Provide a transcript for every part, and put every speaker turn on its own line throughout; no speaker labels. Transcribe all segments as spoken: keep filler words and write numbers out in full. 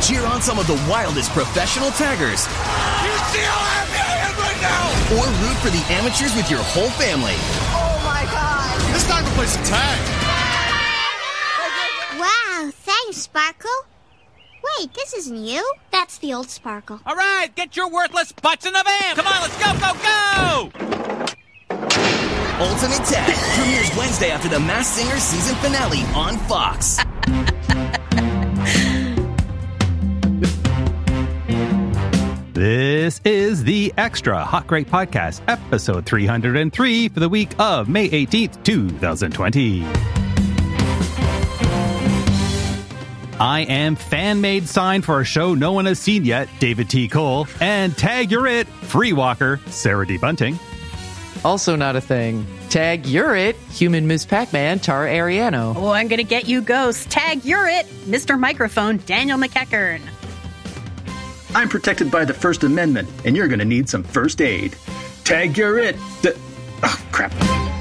Cheer on some of the wildest professional taggers.
You see how happy I am right now?
Or root for the amateurs with your whole family.
Oh my God. It's time to play some tag.
Wow, thanks, Sparkle. Wait, this isn't you? That's the old Sparkle.
All right, get your worthless butts in the van. Come on, let's go, go, go!
Ultimate Tag premieres Wednesday after the Masked Singer season finale on Fox.
This is the Extra Hot Great Podcast, episode three hundred three for the week of May eighteenth, twenty twenty. I am fan-made sign for a show no one has seen yet, David T. Cole, and Tag You're It, Free Walker, Sarah D. Bunting.
Also not a thing. Tag You're It, Human Miz Pac-Man, Tara Ariano.
Oh, I'm gonna get you, Ghost. Tag You're It, Mister Microphone, Daniel McEachern.
I'm protected by the First Amendment, and you're gonna need some first aid. Tag You're It. The- oh, crap.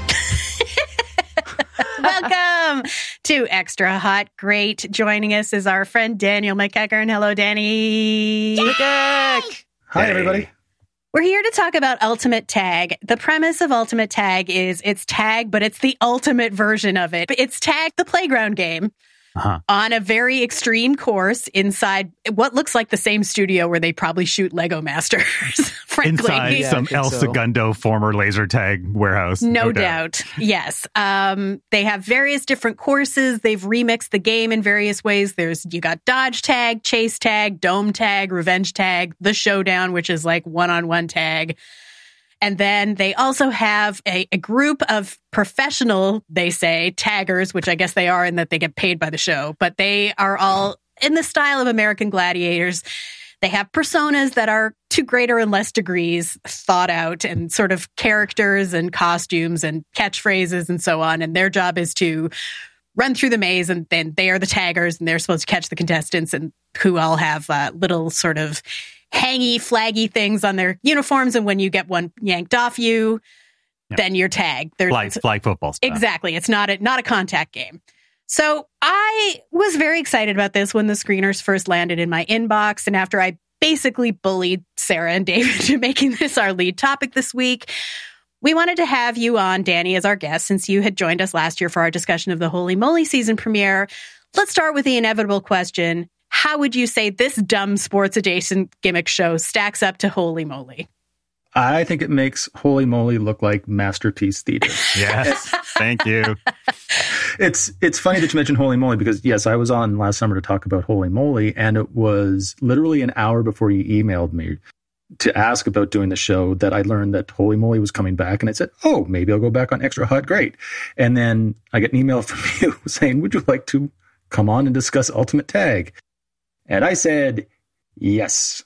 Welcome to Extra Hot Great. Joining us is our friend Daniel McEachern. Hello, Danny.
Hi, everybody.
We're here to talk about Ultimate Tag. The premise of Ultimate Tag is it's tag, but it's the ultimate version of it. It's Tag, the playground game, uh-huh. on a very extreme course inside what looks like the same studio where they probably shoot Lego Masters, frankly.
Inside yeah, some El so. Segundo former laser tag warehouse.
No, no doubt. doubt. Yes. Um, they have various different courses. They've remixed the game in various ways. There's, you got dodge tag, chase tag, dome tag, revenge tag, the showdown, which is like one-on-one tag. And then they also have a, a group of professional, they say, taggers, which I guess they are in that they get paid by the show, but they are all in the style of American Gladiators. They have personas that are to greater and less degrees thought out and sort of characters and costumes and catchphrases and so on. And their job is to run through the maze, and then they are the taggers and they're supposed to catch the contestants, and who all have uh, little sort of hangy, flaggy things on their uniforms. And when you get one yanked off you, yeah. then you're tagged. There's
flag, flag football stuff.
Exactly. It's not a, not a contact game. So I was very excited about this when the screeners first landed in my inbox. And after I basically bullied Sarah and David to making this our lead topic this week, we wanted to have you on, Danny, as our guest, since you had joined us last year for our discussion of the Holy Moly season premiere. Let's start with the inevitable question. How would you say this dumb sports-adjacent gimmick show stacks up to Holy Moly?
I think it makes Holy Moly look like masterpiece theater.
Yes, thank you.
It's it's funny that you mentioned Holy Moly because, yes, I was on last summer to talk about Holy Moly, and it was literally an hour before you emailed me to ask about doing the show that I learned that Holy Moly was coming back, and I said, oh, maybe I'll go back on Extra Hot Great. And then I get an email from you saying, would you like to come on and discuss Ultimate Tag? And I said, yes.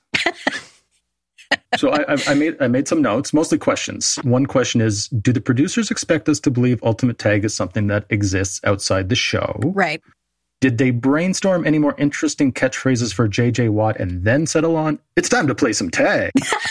So I, I made I made some notes, mostly questions. One question is, do the producers expect us to believe Ultimate Tag is something that exists outside the show?
Right.
Did they brainstorm any more interesting catchphrases for J J Watt and then settle on, it's time to play some tag?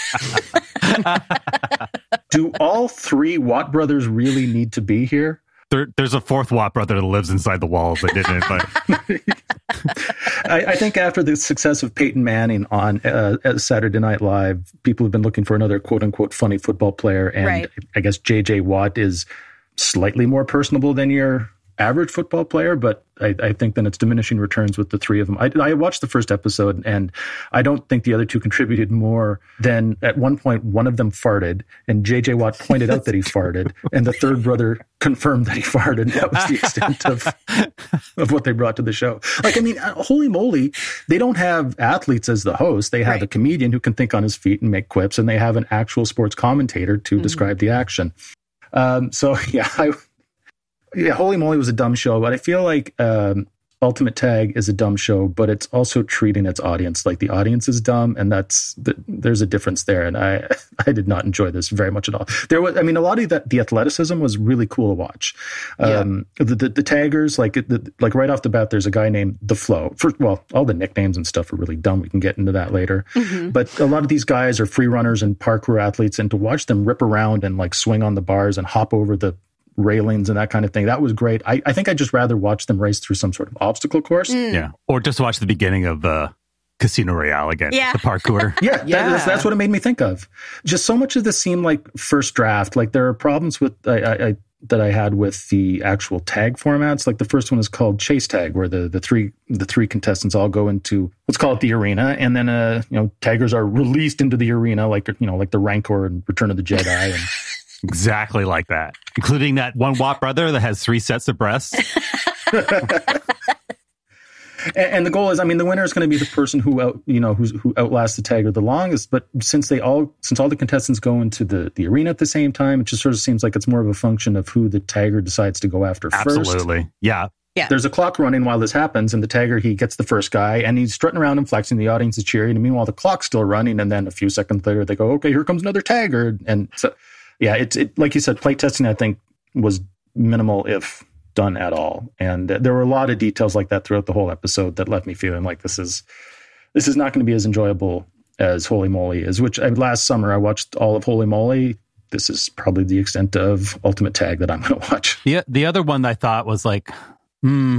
Do all three Watt brothers really need to be here?
There, there's a fourth Watt brother that lives inside the walls that didn't invite.
I, I think after the success of Peyton Manning on uh, Saturday Night Live, people have been looking for another quote-unquote funny football player. And right. I guess J J Watt is slightly more personable than your average football player, but I, I think then it's diminishing returns with the three of them. I, I watched the first episode, and I don't think the other two contributed more than at one point one of them farted, and J J Watt pointed out that he farted, and the third brother confirmed that he farted. And that was the extent of of what they brought to the show. Like, I mean, Holy Moly, they don't have athletes as the host. They have right. a comedian who can think on his feet and make quips, and they have an actual sports commentator to mm-hmm. describe the action. Um, so, yeah, I... Yeah, Holy Moly was a dumb show, but I feel like um, Ultimate Tag is a dumb show, but it's also treating its audience like the audience is dumb, and that's the, there's a difference there. And I I did not enjoy this very much at all. There was, I mean, a lot of that the athleticism was really cool to watch. Um, yeah. the, the the taggers, like the, like right off the bat, there's a guy named The Flow. First, well, all the nicknames and stuff are really dumb. We can get into that later. Mm-hmm. But a lot of these guys are free runners and parkour athletes, and to watch them rip around and like swing on the bars and hop over the railings and that kind of thing, that was great. I, I think I'd just rather watch them race through some sort of obstacle course.
Mm. Yeah. Or just watch the beginning of uh, Casino Royale again.
Yeah.
The parkour.
Yeah, that,
Yeah.
That's, that's what it made me think of. Just so much of this seemed like first draft. Like there are problems with I, I, I that I had with the actual tag formats. Like the first one is called Chase Tag, where the the three the three contestants all go into, let's call it the arena, and then uh you know taggers are released into the arena like you know like the Rancor and Return of the Jedi. And
Exactly like that, including that one Watt brother that has three sets of breasts.
And, and the goal is, I mean, the winner is going to be the person who out, you know, who's, who outlasts the tagger the longest. But since they all, since all the contestants go into the, the arena at the same time, it just sort of seems like it's more of a function of who the tagger decides to go after first.
Absolutely, yeah.
Yeah.
There's a clock running while this happens, and the tagger, he gets the first guy, and he's strutting around and flexing. The audience is cheering, and meanwhile, the clock's still running. And then a few seconds later, they go, "Okay, here comes another tagger." And so, yeah, it's it, like you said, play testing, I think, was minimal, if done at all. And there were a lot of details like that throughout the whole episode that left me feeling like this is this is not going to be as enjoyable as Holy Moly is, which I, last summer I watched all of Holy Moly. This is probably the extent of Ultimate Tag that I'm going to watch.
The, the other one that I thought was like, hmm,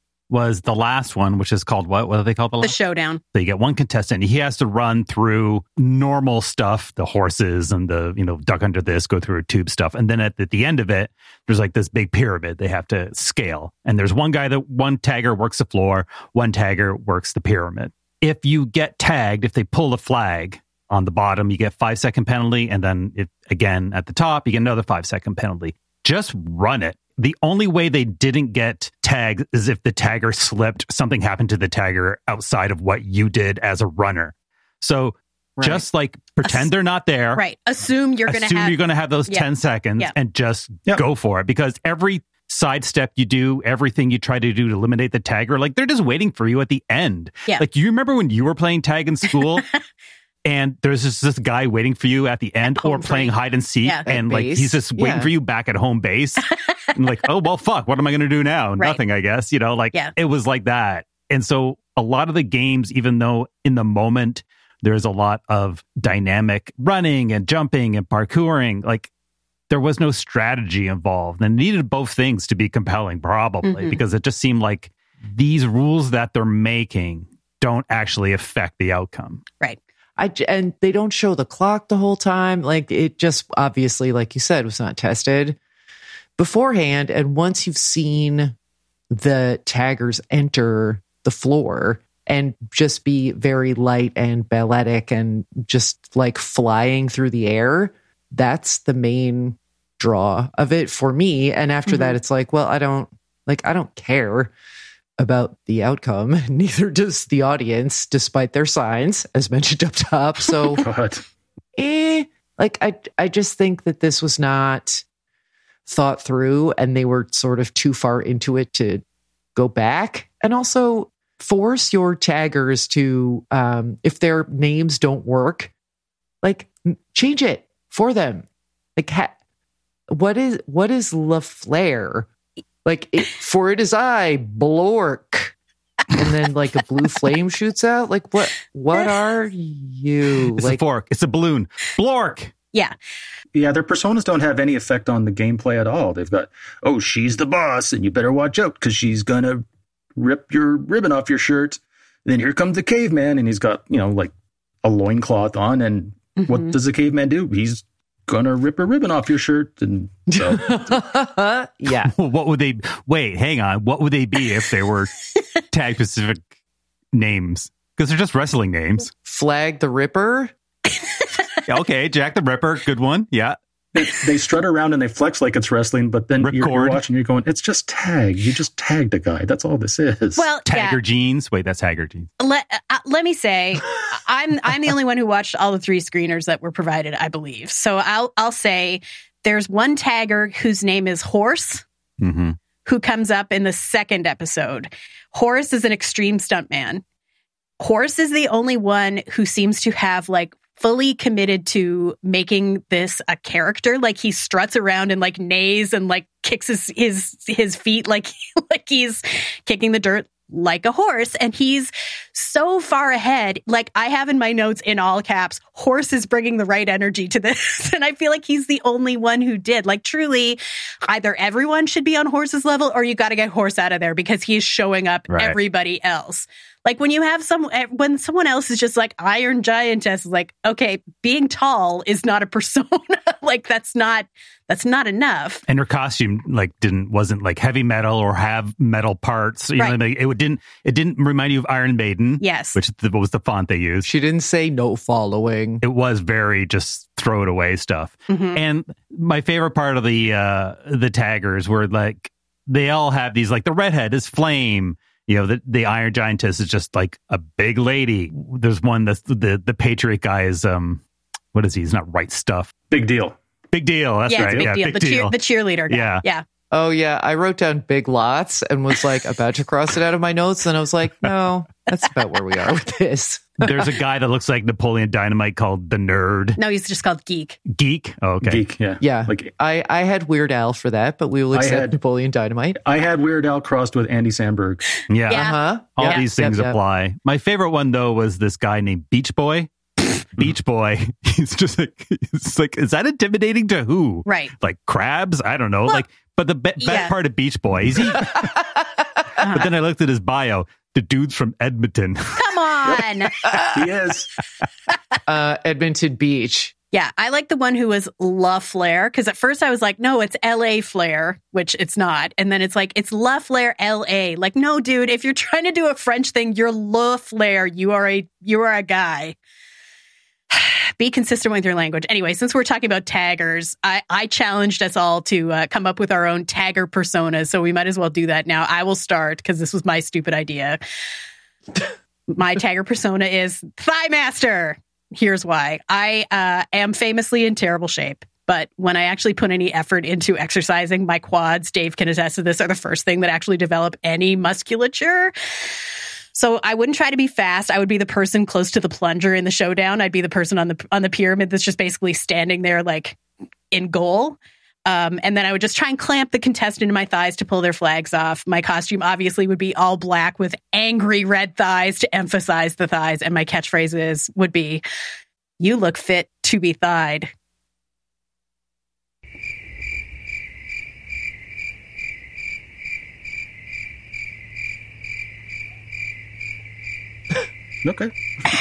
was the last one, which is called what? What do they call the
The
last?
showdown.
So you get one contestant. He has to run through normal stuff, the horses and the, you know, duck under this, go through a tube stuff. And then at, at the end of it, there's like this big pyramid they have to scale. And there's one guy that one tagger works the floor, one tagger works the pyramid. If you get tagged, if they pull the flag on the bottom, you get five second penalty. And then if, again, at the top, you get another five second penalty. Just run it. The only way they didn't get tagged is if the tagger slipped, something happened to the tagger outside of what you did as a runner. So
Right.
just like pretend
Ass-
they're not there.
Right. Assume you're going to
Assume
have.
you're going to have those
Yeah.
ten seconds
Yeah.
and just
Yeah.
go for it, because every sidestep you do, everything you try to do to eliminate the tagger, like they're just waiting for you at the end.
Yeah.
Like you remember when you were playing tag in school? And there's just this guy waiting for you at the end,
home
or playing
free.
hide and seek,
Yeah.
and like
base.
he's just waiting
Yeah.
for you back at home base. And like, oh well, fuck, what am I going to do now?
Right.
Nothing, I guess. You know, like
Yeah.
it was like that. And so a lot of the games, even though in the moment there's a lot of dynamic running and jumping and parkouring, like there was no strategy involved, and it needed both things to be compelling, probably,
Mhm.
because it just seemed like these rules that they're making don't actually affect the outcome.
Right.
I j- and they don't show the clock the whole time. Like it just obviously, like you said, was not tested beforehand. And once you've seen the taggers enter the floor and just be very light and balletic and just like flying through the air, that's the main draw of it for me. And after
Mm-hmm.
that, it's like, well, I don't like, I don't care about the outcome. Neither does the audience, despite their signs, as mentioned up top. So,
God.
eh, like I, I just think that this was not thought through, and they were sort of too far into it to go back. And also force your taggers to, um, if their names don't work, like m- change it for them. Like, ha- what is what is LaFleur? Like, it, for it is I, Blork. And then like a blue flame shoots out. Like, what what are you?
It's
like
a fork. It's a balloon. Blork.
Yeah.
Yeah, their personas don't have any effect on the gameplay at all. They've got, oh, she's the boss, and you better watch out because she's going to rip your ribbon off your shirt. And then here comes the caveman, and he's got, you know, like a loincloth on. And
Mhm.
what does the caveman do? He's going to rip a ribbon off your shirt. And so,
yeah.
What would they, wait, hang on. What would they be if they were tag specific names? Because they're just wrestling names.
Flag the Ripper.
Yeah, okay, Jack the Ripper, good one. Yeah.
they, they strut around and they flex like it's wrestling, but then you're, you're
Ripcord.
watching, you're going, it's just tag. You just tagged a guy. That's all this is.
Well,
Tagger
yeah.
jeans. Wait, that's Tagger jeans.
Let uh, let me say, I'm I'm the only one who watched all the three screeners that were provided, I believe. So I'll I'll say there's one tagger whose name is Horse,
Mm-hmm.
who comes up in the second episode. Horse is an extreme stuntman. Horse is the only one who seems to have like fully committed to making this a character. Like he struts around and like neighs and like kicks his his, his feet like like he's kicking the dirt like a horse. And he's so far ahead. Like I have in my notes in all caps, Horse is bringing the right energy to this. And I feel like he's the only one who did. Like truly, either everyone should be on Horse's level or you got to get Horse out of there because he is showing up
Right.
everybody else. Like when you have some, when someone else is just like Iron Giantess, is like, okay, being tall is not a persona. Like that's not, that's not enough.
And her costume like didn't, wasn't like heavy metal or have metal parts. You
Right.
know, like, it didn't, it didn't remind you of Iron Maiden.
Yes.
Which was the font they used.
She didn't say no following.
It was very just throw it away stuff.
Mhm.
And my favorite part of the, uh, the taggers were like, they all have these, like the redhead is Flame. You know, the, the Iron Giantess is just like a big lady. There's one that's the, the Patriot guy is, um, what is he? He's not Right Stuff.
Big deal.
Big deal. That's
yeah,
right.
it's a big
yeah,
deal.
big
the,
deal.
Cheer, the cheerleader guy.
Yeah.
Yeah.
Oh, yeah. I wrote down Big Lots and was like about to cross it out of my notes. And I was like, no, that's about where we are with this.
There's a guy that looks like Napoleon Dynamite called the Nerd.
No, he's just called Geek.
Geek? Oh, okay.
Geek, yeah.
Yeah.
Like
I, I had Weird Al for that, but we will
I
accept
had-
Napoleon Dynamite.
I had Weird Al crossed with Andy Samberg.
Yeah.
Yeah.
Uh-huh.
All
Yeah.
these things
Yep, yep.
apply. My favorite one, though, was this guy named Beach Boy. Beach Boy. He's just like, it's like, is that intimidating to who?
Right.
Like crabs? I don't know.
Well,
like, but the be-
yeah.
best part of Beach Boy is he. But then I looked at his bio. The dude's from Edmonton.
Come on.
He is.
Uh, Edmonton Beach.
Yeah, I like the one who was La Flair, because at first I was like, no, it's L A Flair, which it's not. And then it's like, it's La Flair L A. Like, no, dude, if you're trying to do a French thing, you're La Flair. You are a you are a guy. Be consistent with your language. Anyway, since we're talking about taggers, I, I challenged us all to uh, come up with our own tagger personas, so we might as well do that now. I will start, because this was my stupid idea. My tagger persona is Thigh Master. Here's why. I uh, am famously in terrible shape, but when I actually put any effort into exercising, my quads, Dave can attest to this, are the first thing that actually develop any musculature. So I wouldn't try to be fast. I would be the person close to the plunger in the showdown. I'd be the person on the on the pyramid that's just basically standing there like in goal. Um, and then I would just try and clamp the contestant in my thighs to pull their flags off. My costume obviously would be all black with angry red thighs to emphasize the thighs. And my catchphrases would be, "You look fit to be thighed."
Okay.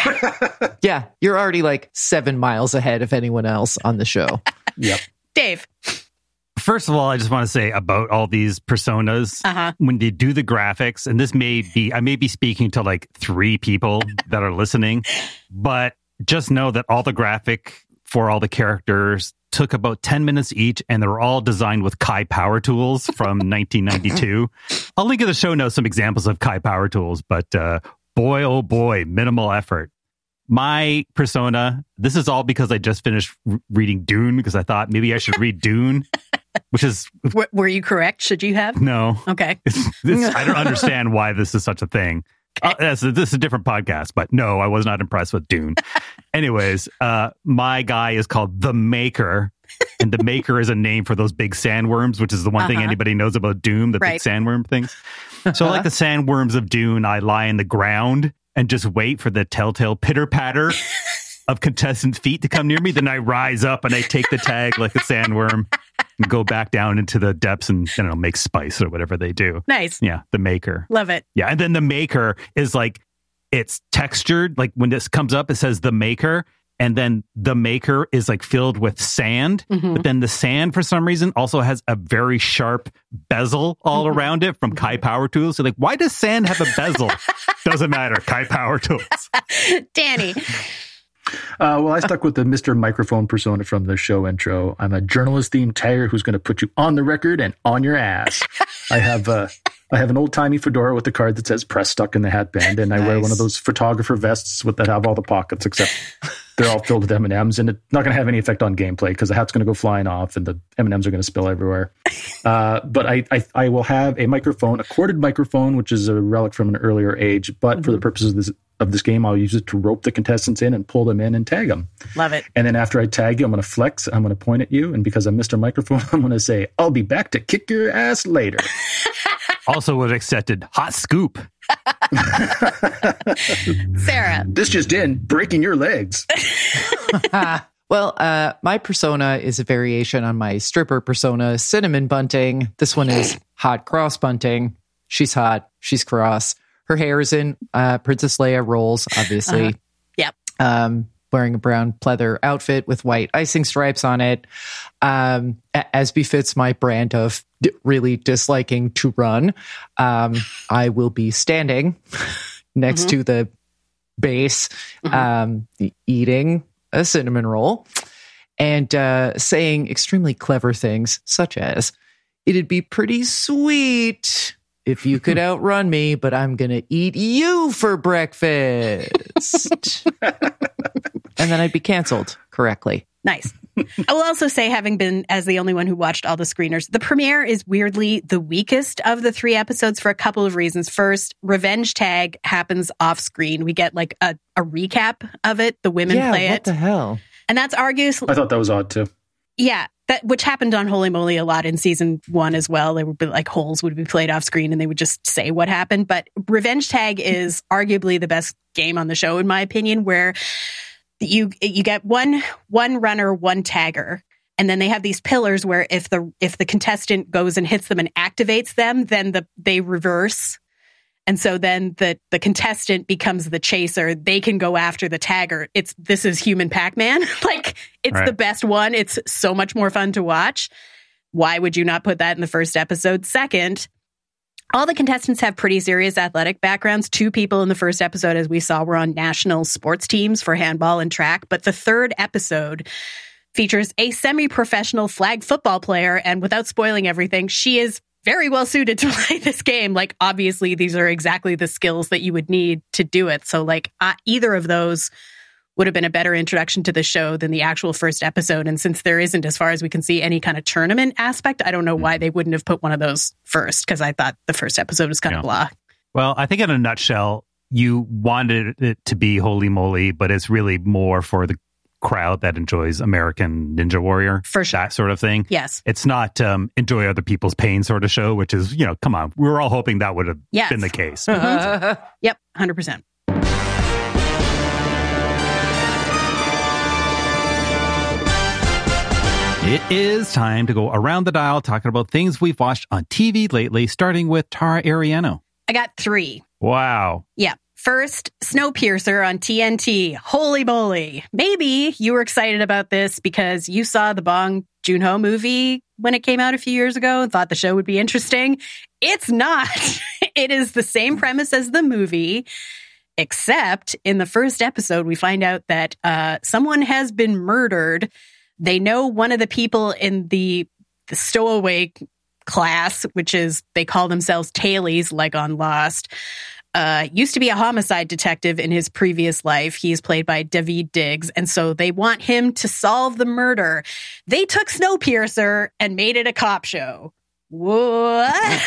Yeah, you're already like seven miles ahead of anyone else on the show.
Yep.
Dave.
First of all, I just want to say about all these personas,
Uh-huh.
when they do the graphics, and this may be, I may be speaking to like three people that are listening, but just know that all the graphic for all the characters took about ten minutes each, and they were all designed with Kai Power Tools from nineteen ninety-two. I'll link in the show notes some examples of Kai Power Tools, but uh, boy, oh boy, minimal effort. My persona, this is all because I just finished r- reading Dune, because I thought maybe I should read Dune, which is,
W- were you correct? Should you have?
no.
Okay.
It's, this, I don't understand why this is such a thing. Uh, this, is- this is a different podcast, but no, I was not impressed with Dune. Anyways, uh, my guy is called The Maker, and The Maker is a name for those big sandworms, which is the one thing
Uh-huh.
anybody knows about Doom, the
Right.
big sandworm things. So like the sandworms of Dune, I lie in the ground and just wait for the telltale pitter-patter of contestants' feet to come near me. Then I rise up and I take the tag like a sandworm and go back down into the depths and, I don't know, make spice or whatever they do.
Nice.
Yeah, The Maker.
Love it.
Yeah, and then The Maker is like, it's textured. Like when this comes up, it says The Maker, and then The Maker is like filled with sand.
Mhm.
But then the sand, for some reason, also has a very sharp bezel all
Mhm.
around it from Kai Power Tools. So like, why does sand have a bezel? Doesn't matter. Kai Power Tools.
Danny.
Uh, well, I stuck with the Mister Microphone persona from the show intro. I'm a journalist-themed tagger who's going to put you on the record and on your ass. I have uh, I have an old-timey fedora with the card that says press stuck in the hatband, and I wear
Nice.
one of those photographer vests with that have all the pockets, except they're all filled with M and M's, and it's not going to have any effect on gameplay because the hat's going to go flying off and the M and M's are going to spill everywhere. Uh, but I, I I will have a microphone, a corded microphone, which is a relic from an earlier age, but for the purposes of this of this game, I'll use it to rope the contestants in and pull them in and tag them.
Love it.
And then after I tag you, I'm going to flex. I'm going to point at you. And because I'm Mister Microphone, I'm going to say, I'll be back to kick your ass later.
Also was accepted. Hot scoop.
Sarah.
This just in, breaking your legs.
Well, uh, my persona is a variation on my stripper persona, Cinnamon Bunting. This one is Hot Cross Bunting. She's hot. She's cross. her hair is in uh, Princess Leia rolls, obviously.
Uh-huh. Yep.
Um, wearing a brown pleather outfit with white icing stripes on it, um, as befits my brand of d- really disliking to run. Um, I will be standing next mm-hmm. to the base, mm-hmm. um, eating a cinnamon roll and uh, saying extremely clever things, such as, "It'd be pretty sweet if you could outrun me, but I'm going to eat you for breakfast." And then I'd be canceled correctly.
Nice. I will also say, having been as the only one who watched all the screeners, the premiere is weirdly the weakest of the three episodes for a couple of reasons. First, Revenge Tag happens off screen. We get like a, a recap of it. The women
yeah,
play
what
it.
What the hell?
And that's arguably...
I thought that was odd too.
Yeah. That, which happened on Holy Moly a lot in season one as well. They would be like, holes would be played off screen and they would just say what happened. But Revenge Tag is arguably the best game on the show, in my opinion, where you you get one one runner, one tagger, and then they have these pillars where if the if the contestant goes and hits them and activates them, then the they reverse. And so then the the contestant becomes the chaser. They can go after the tagger. It's this is human Pac-Man. Like, it's right. The best one. It's so much more fun to watch. Why would you not put that in the first episode? Second, all the contestants have pretty serious athletic backgrounds. Two people in the first episode, as we saw, were on national sports teams for handball and track. But the third episode features a semi-professional flag football player. And without spoiling everything, she is very well suited to play this game. Like, obviously, these are exactly the skills that you would need to do it. So, like, uh, either of those would have been a better introduction to the show than the actual first episode. And since there isn't, as far as we can see, any kind of tournament aspect, I don't know why they wouldn't have put one of those first, because I thought the first episode was kind
yeah.
of blah.
Well, I think in a nutshell, you wanted it to be Holy Moly, but it's really more for the crowd that enjoys American Ninja Warrior.
For sure.
That sort of thing.
Yes.
It's not um, enjoy other people's pain sort of show, which is, you know, come on. We were all hoping that would have
yes.
been the case.
Mm-hmm. Yep, one hundred percent.
It is time to go around the dial talking about things we've watched on T V lately, starting with Tara Ariano.
I got three.
Wow.
Yeah. First, Snowpiercer on T N T. Holy moly. Maybe you were excited about this because you saw the Bong Joon-ho movie when it came out a few years ago and thought the show would be interesting. It's not. It is the same premise as the movie, except in the first episode, we find out that uh, someone has been murdered. They know one of the people in the, the stowaway class, which is, they call themselves tailies, like on Lost, uh, used to be a homicide detective in his previous life. He's played by Daveed Diggs. And so they want him to solve the murder. They took Snowpiercer and made it a cop show. What?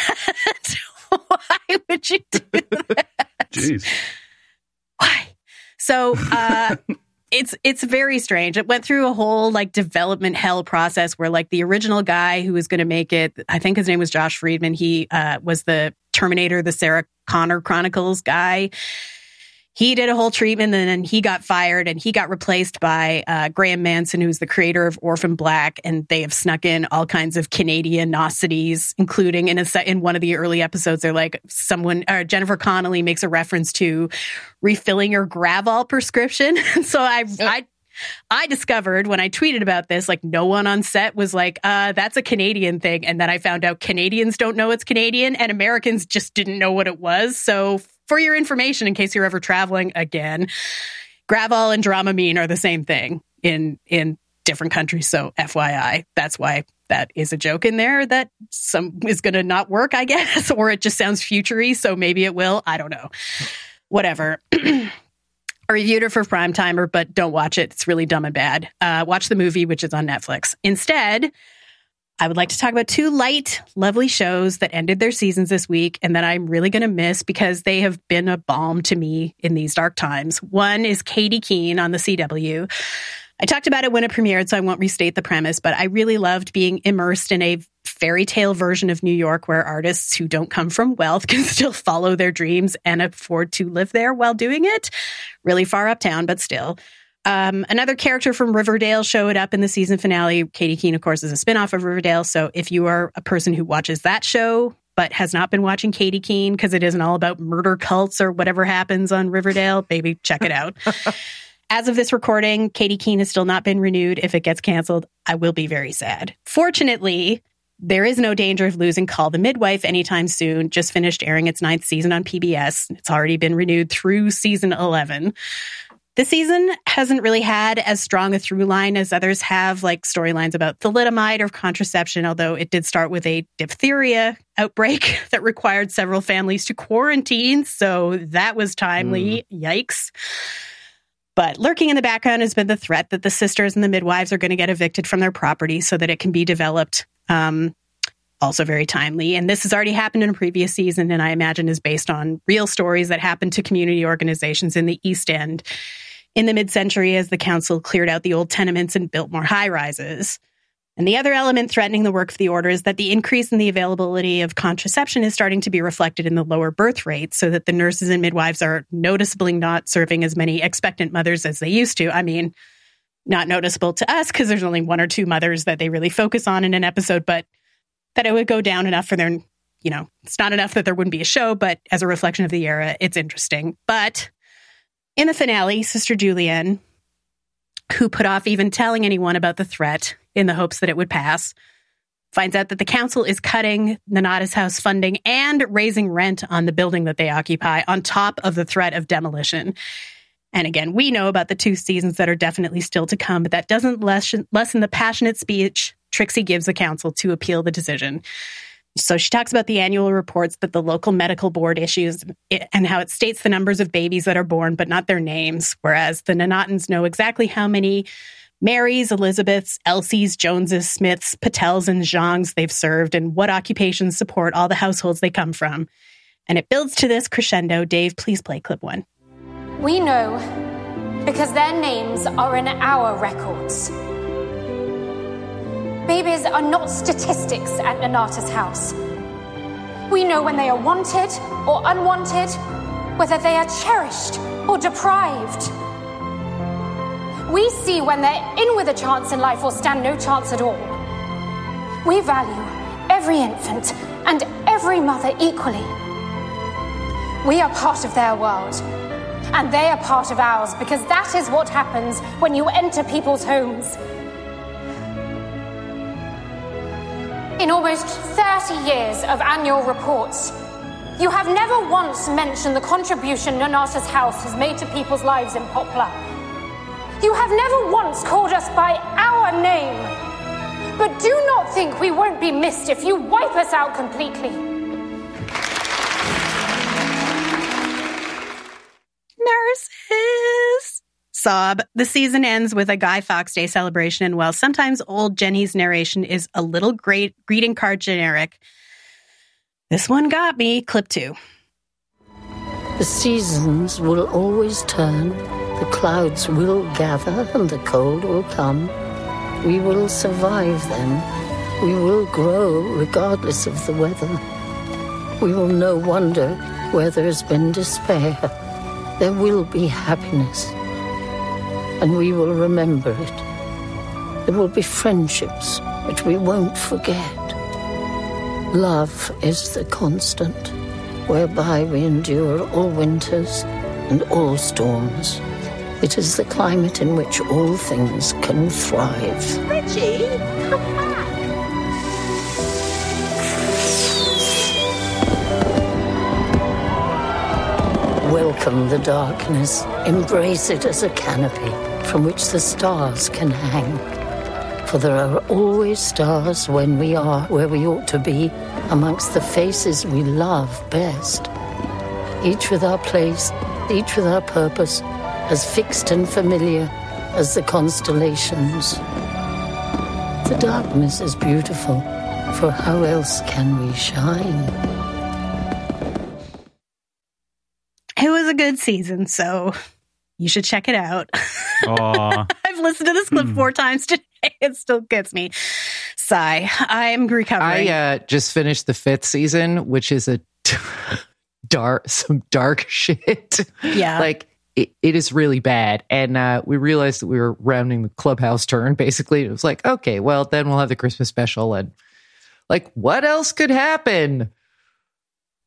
Why would you do that?
Jeez.
Why? So, uh, It's it's very strange. It went through a whole like development hell process where like the original guy who was going to make it, I think his name was Josh Friedman. He uh, was the Terminator, the Sarah Connor Chronicles guy. He did a whole treatment and then he got fired and he got replaced by uh, Graham Manson, who's the creator of Orphan Black. And they have snuck in all kinds of Canadian-ocities, including in a se- in one of the early episodes, they're like someone, or Jennifer Connelly makes a reference to refilling your Gravol prescription. So I, I, I discovered when I tweeted about this, like no one on set was like, uh, that's a Canadian thing. And then I found out Canadians don't know it's Canadian and Americans just didn't know what it was. So for your information, in case you're ever traveling again, Gravol and Dramamine are the same thing in in different countries. So F Y I, that's why that is a joke in there that some is going to not work, I guess, or it just sounds futury. So maybe it will. I don't know. Whatever. I reviewed it for Prime Timer, but don't watch it. It's really dumb and bad. Uh, watch the movie, which is on Netflix. Instead, I would like to talk about two light, lovely shows that ended their seasons this week and that I'm really going to miss because they have been a balm to me in these dark times. One is Katie Keene on the C W. I talked about it when it premiered, so I won't restate the premise, but I really loved being immersed in a fairy tale version of New York where artists who don't come from wealth can still follow their dreams and afford to live there while doing it. Really far uptown, but still. Um, another character from Riverdale showed up in the season finale. Katie Keene, of course, is a spinoff of Riverdale. So if you are a person who watches that show but has not been watching Katie Keene because it isn't all about murder cults or whatever happens on Riverdale, baby, check it out. As of this recording, Katie Keene has still not been renewed. If it gets canceled, I will be very sad. Fortunately, there is no danger of losing Call the Midwife anytime soon. Just finished airing its ninth season on P B S. It's already been renewed through season eleven. This season hasn't really had as strong a through line as others have, like storylines about thalidomide or contraception, although it did start with a diphtheria outbreak that required several families to quarantine. So that was timely. Mm. Yikes. But lurking in the background has been the threat that the sisters and the midwives are going to get evicted from their property so that it can be developed. Um, also very timely. And this has already happened in a previous season, and I imagine is based on real stories that happened to community organizations in the East End in the mid-century as the council cleared out the old tenements and built more high-rises. And the other element threatening the work of the order is that the increase in the availability of contraception is starting to be reflected in the lower birth rates, so that the nurses and midwives are noticeably not serving as many expectant mothers as they used to. I mean, not noticeable to us because there's only one or two mothers that they really focus on in an episode, but that it would go down enough for their, you know, it's not enough that there wouldn't be a show, but as a reflection of the era, it's interesting. But in the finale, Sister Julienne, who put off even telling anyone about the threat in the hopes that it would pass, finds out that the council is cutting Nonnatus House funding and raising rent on the building that they occupy on top of the threat of demolition. And again, we know about the two seasons that are definitely still to come, but that doesn't lessen, lessen the passionate speech Trixie gives the council to appeal the decision. So she talks about the annual reports that the local medical board issues and how it states the numbers of babies that are born, but not their names, whereas the Nonnatans know exactly how many Marys, Elizabeths, Elsies, Joneses, Smiths, Patels, and Zhangs they've served and what occupations support all the households they come from. And it builds to this crescendo. Dave, please play clip one.
We know because their names are in our records. Babies are not statistics at Nonnatus House. We know when they are wanted or unwanted, whether they are cherished or deprived. We see when they're in with a chance in life or stand no chance at all. We value every infant and every mother equally. We are part of their world. And they are part of ours, because that is what happens when you enter people's homes. In almost thirty years of annual reports, you have never once mentioned the contribution Nonnatus House has made to people's lives in Poplar. You have never once called us by our name. But do not think we won't be missed if you wipe us out completely.
Nurses! Sob. The season ends with a Guy Fawkes Day celebration, and while sometimes old Jenny's narration is a little great greeting card generic, this one got me. Clip two.
The seasons will always turn, the clouds will gather, and the cold will come. We will survive them. We will grow regardless of the weather. We will no wonder where there has been despair. There will be happiness, and we will remember it. There will be friendships which we won't forget. Love is the constant, whereby we endure all winters and all storms. It is the climate in which all things can thrive.
Richie, come back.
Welcome the darkness. Embrace it as a canopy from which the stars can hang. For there are always stars when we are where we ought to be, amongst the faces we love best. Each with our place, each with our purpose, as fixed and familiar as the constellations. The darkness is beautiful, for how else can we shine?
It was a good season, so you should check it out. I've listened to this clip mm. four times today. It still gets me. Sigh. I'm recovering.
I uh, just finished the fifth season, which is a t- dark, some dark shit.
Yeah.
Like, it, it is really bad. And uh, we realized that we were rounding the Clubhouse turn, basically. It was like, okay, well, then we'll have the Christmas special. And like, what else could happen?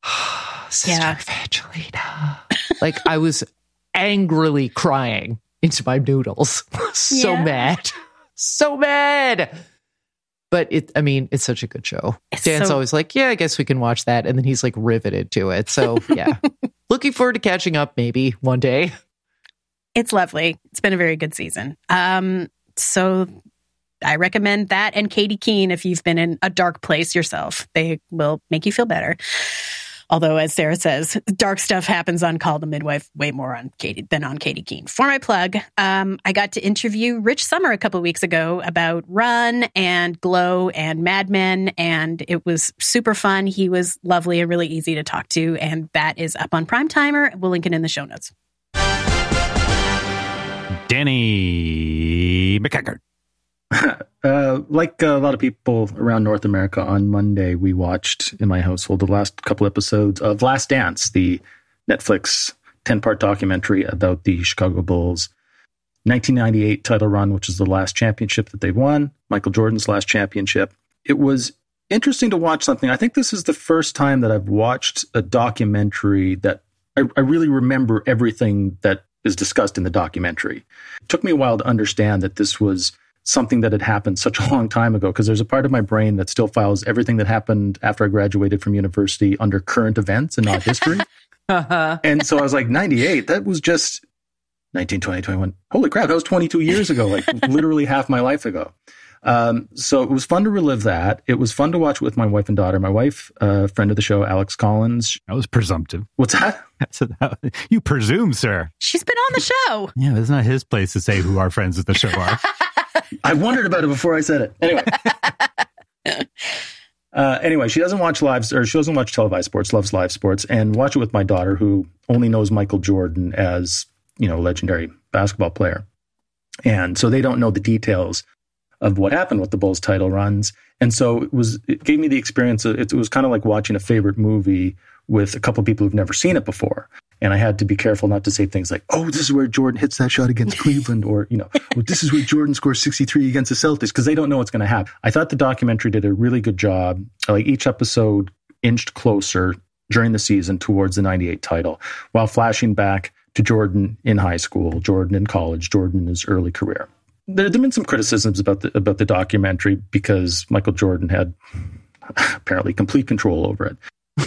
Sister
Yeah.
Evangelina. Like, I was angrily crying into my noodles. So
Yeah.
mad. So mad. But it, I mean, it's such a good show.
It's
Dan's
so-
always like, yeah, I guess we can watch that. And then he's like riveted to it. So yeah, looking forward to catching up maybe one day.
It's lovely. It's been a very good season. Um, so I recommend that and Katie Keene if you've been in a dark place yourself. They will make you feel better. Although, as Sarah says, dark stuff happens on Call the Midwife way more on Katie than on Katie Keene. For my plug, um, I got to interview Rich Sommer a couple of weeks ago about Run and Glow and Mad Men, and it was super fun. He was lovely and really easy to talk to, and that is up on Primetimer. We'll link it in the show notes.
Danny McEachern.
Uh, like a lot of people around North America, on Monday, we watched in my household the last couple episodes of Last Dance, the Netflix ten-part documentary about the Chicago Bulls' nineteen ninety-eight title run, which is the last championship that they won, Michael Jordan's last championship. It was interesting to watch something. I think this is the first time that I've watched a documentary that I, I really remember everything that is discussed in the documentary. It took me a while to understand that this was something that had happened such a long time ago, because there's a part of my brain that still files everything that happened after I graduated from university under current events and not history.
Uh-huh.
And so I was like, ninety-eight, that was just nineteen, twenty, twenty-one. Holy crap, that was twenty-two years ago, like literally half my life ago. Um, so it was fun to relive that. It was fun to watch with my wife and daughter. My wife, a uh, friend of the show, Alex Collins.
That was presumptive.
What's that?
So that, you presume, sir.
She's been on the show.
Yeah, it's not his place to say who our friends at the show are.
I wondered about it before I said it. Anyway. uh, anyway, she doesn't watch live, or she doesn't watch televised sports, loves live sports, and watch it with my daughter, who only knows Michael Jordan as, you know, legendary basketball player. And so they don't know the details of what happened with the Bulls title runs. And so it was, it gave me the experience. Of, it was kind of like watching a favorite movie with a couple of people who've never seen it before. And I had to be careful not to say things like, oh, this is where Jordan hits that shot against Cleveland, or, you know, well, this is where Jordan scores sixty-three against the Celtics, because they don't know what's going to happen. I thought the documentary did a really good job. Like, each episode inched closer during the season towards the ninety-eight title, while flashing back to Jordan in high school, Jordan in college, Jordan in his early career. There have been some criticisms about the about the documentary because Michael Jordan had apparently complete control over it.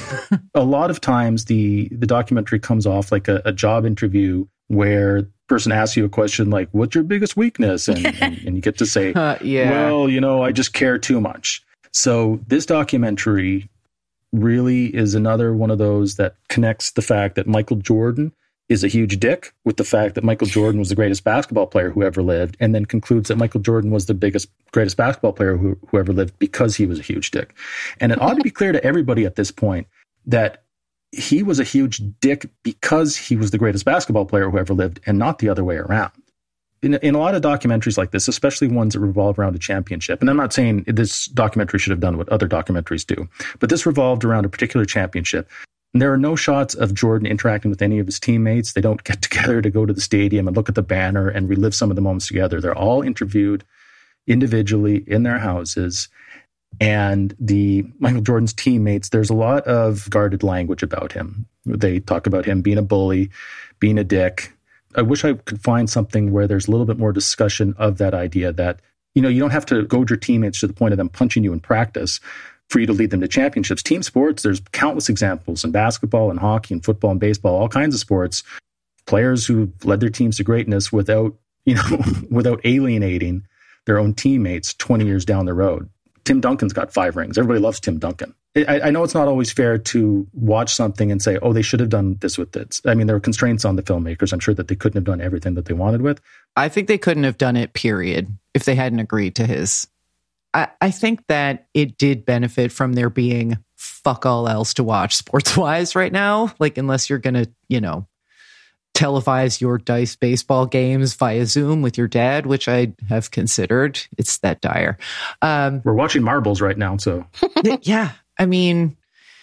A lot of times the the documentary comes off like a, a job interview where the person asks you a question like, what's your biggest weakness? And, and, and you get to say,
uh, yeah.
well, you know, I just care too much. So this documentary really is another one of those that connects the fact that Michael Jordan is a huge dick with the fact that Michael Jordan was the greatest basketball player who ever lived, and then concludes that Michael Jordan was the biggest, greatest basketball player who, who ever lived because he was a huge dick. And it ought to be clear to everybody at this point that he was a huge dick because he was the greatest basketball player who ever lived, and not the other way around. In, in a lot of documentaries like this, especially ones that revolve around a championship, and I'm not saying this documentary should have done what other documentaries do, but this revolved around a particular championship. And there are no shots of Jordan interacting with any of his teammates. They don't get together to go to the stadium and look at the banner and relive some of the moments together. They're all interviewed individually in their houses. And the Michael Jordan's teammates, there's a lot of guarded language about him. They talk about him being a bully, being a dick. I wish I could find something where there's a little bit more discussion of that idea that, you know, you don't have to goad your teammates to the point of them punching you in practice for you to lead them to championships. Team sports, there's countless examples in basketball and hockey and football and baseball, all kinds of sports. Players who led their teams to greatness without, you know, without alienating their own teammates twenty years down the road. Tim Duncan's got five rings. Everybody loves Tim Duncan. I, I know it's not always fair to watch something and say, oh, they should have done this with this. I mean, there were constraints on the filmmakers. I'm sure that they couldn't have done everything that they wanted with.
I think they couldn't have done it, period, if they hadn't agreed to his. I, I think that it did benefit from there being fuck all else to watch sports-wise right now. Like, unless you're going to, you know, televise your dice baseball games via Zoom with your dad, which I have considered. It's that dire. Um,
We're watching marbles right now, so.
Yeah. I mean,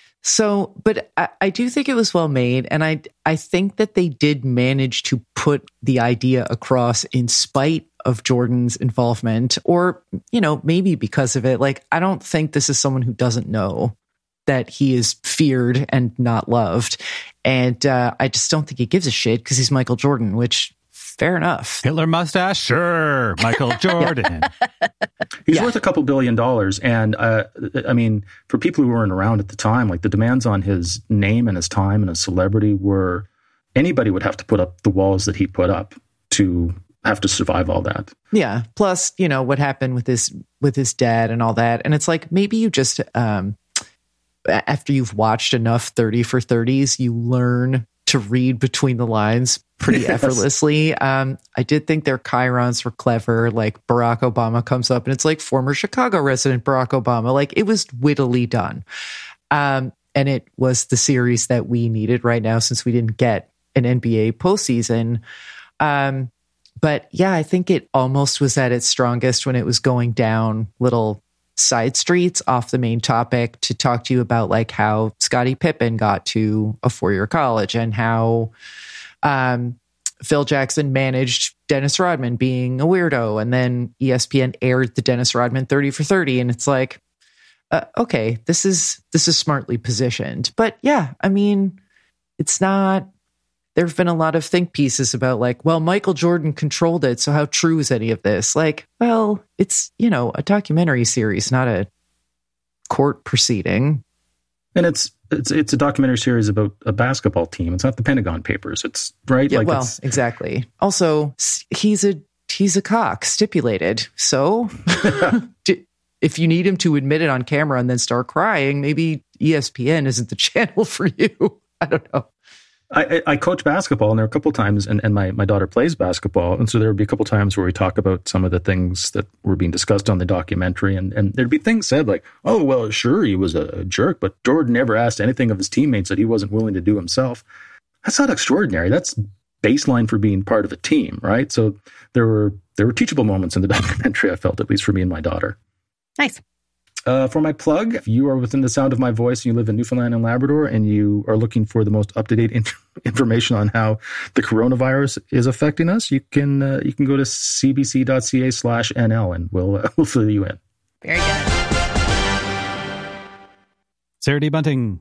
so, but I, I do think it was well made. And I, I think that they did manage to put the idea across in spite of Jordan's involvement, or, you know, maybe because of it. Like, I don't think this is someone who doesn't know that he is feared and not loved. And uh, I just don't think he gives a shit because he's Michael Jordan, which fair enough.
Hitler mustache? Sure. Michael Jordan.
He's
Yeah.
worth a couple billion dollars. And uh, I mean, for people who weren't around at the time, like the demands on his name and his time and his celebrity were, anybody would have to put up the walls that he put up to have to survive all that.
Yeah. Plus, you know, what happened with his with his dad and all that. And it's like, maybe you just um after you've watched enough thirty for thirties, you learn to read between the lines pretty
Yes.
effortlessly. Um, I did think their chirons were clever. Like Barack Obama comes up and it's like former Chicago resident Barack Obama. Like it was wittily done. Um, and it was the series that we needed right now since we didn't get an N B A postseason. Um, but yeah, I think it almost was at its strongest when it was going down little side streets off the main topic to talk to you about like how Scottie Pippen got to a four-year college and how um, Phil Jackson managed Dennis Rodman being a weirdo. And then E S P N aired the Dennis Rodman thirty for thirty. And it's like, uh, okay, this is, this is smartly positioned. But yeah, I mean, it's not, there have been a lot of think pieces about like, well, Michael Jordan controlled it. So how true is any of this? Like, well, it's, you know, a documentary series, not a court proceeding.
And it's it's it's a documentary series about a basketball team. It's not the Pentagon Papers. It's right.
Yeah,
like
well,
it's,
exactly. Also, he's a he's a cock, stipulated. So if you need him to admit it on camera and then start crying, maybe E S P N isn't the channel for you. I don't know.
I, I coach basketball, and there are a couple times, and, and my, my daughter plays basketball, and so there would be a couple times where we talk about some of the things that were being discussed on the documentary, and, and there'd be things said like, oh, well, sure, he was a jerk, but Jordan never asked anything of his teammates that he wasn't willing to do himself. That's not extraordinary. That's baseline for being part of a team, right? So there were there were teachable moments in the documentary, I felt, at least for me and my daughter.
Nice.
Uh, for my plug, if you are within the sound of my voice and you live in Newfoundland and Labrador and you are looking for the most up-to-date in- information on how the coronavirus is affecting us, you can uh, you can go to cbc.ca slash NL and we'll, uh, we'll fill you in.
Very good.
Sarah D. Bunting.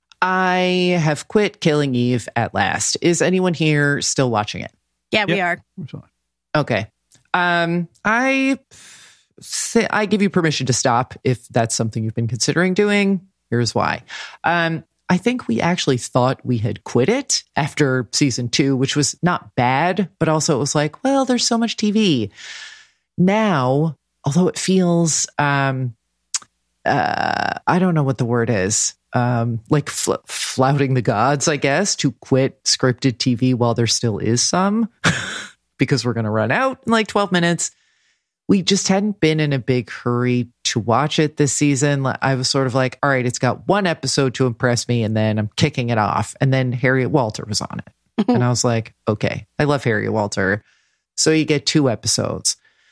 I have quit Killing Eve at last. Is anyone here still watching it?
Yeah, we
Yep.
are.
Okay. Um, I... I give you permission to stop if that's something you've been considering doing. Here's why. Um, I think we actually thought we had quit it after season two, which was not bad, but also it was like, well, there's so much T V. Now, although it feels, um, uh, I don't know what the word is, um, like fl- flouting the gods, I guess, to quit scripted T V while there still is some, because we're going to run out in like twelve minutes. We just hadn't been in a big hurry to watch it this season. I was sort of like, all right, it's got one episode to impress me, and then I'm kicking it off. And then Harriet Walter was on it. And I was like, okay, I love Harriet Walter. So you get two episodes.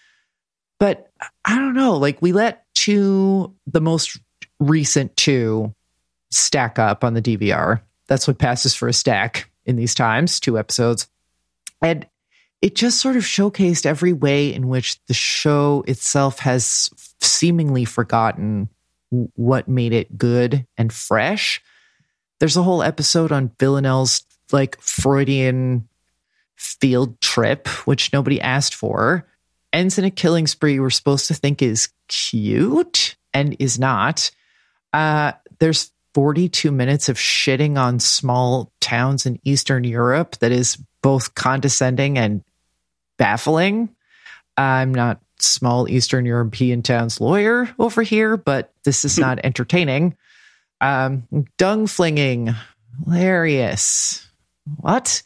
But I don't know, like we let two, the most recent two, stack up on the D V R. That's what passes for a stack in these times, two episodes. And it just sort of showcased every way in which the show itself has seemingly forgotten what made it good and fresh. There's a whole episode on Villanelle's like Freudian field trip, which nobody asked for. Ends in a killing spree we're supposed to think is cute and is not. Uh, there's forty-two minutes of shitting on small towns in Eastern Europe that is both condescending and baffling. I'm not small Eastern European towns lawyer over here, but this is not entertaining. Um, dung flinging, hilarious. What?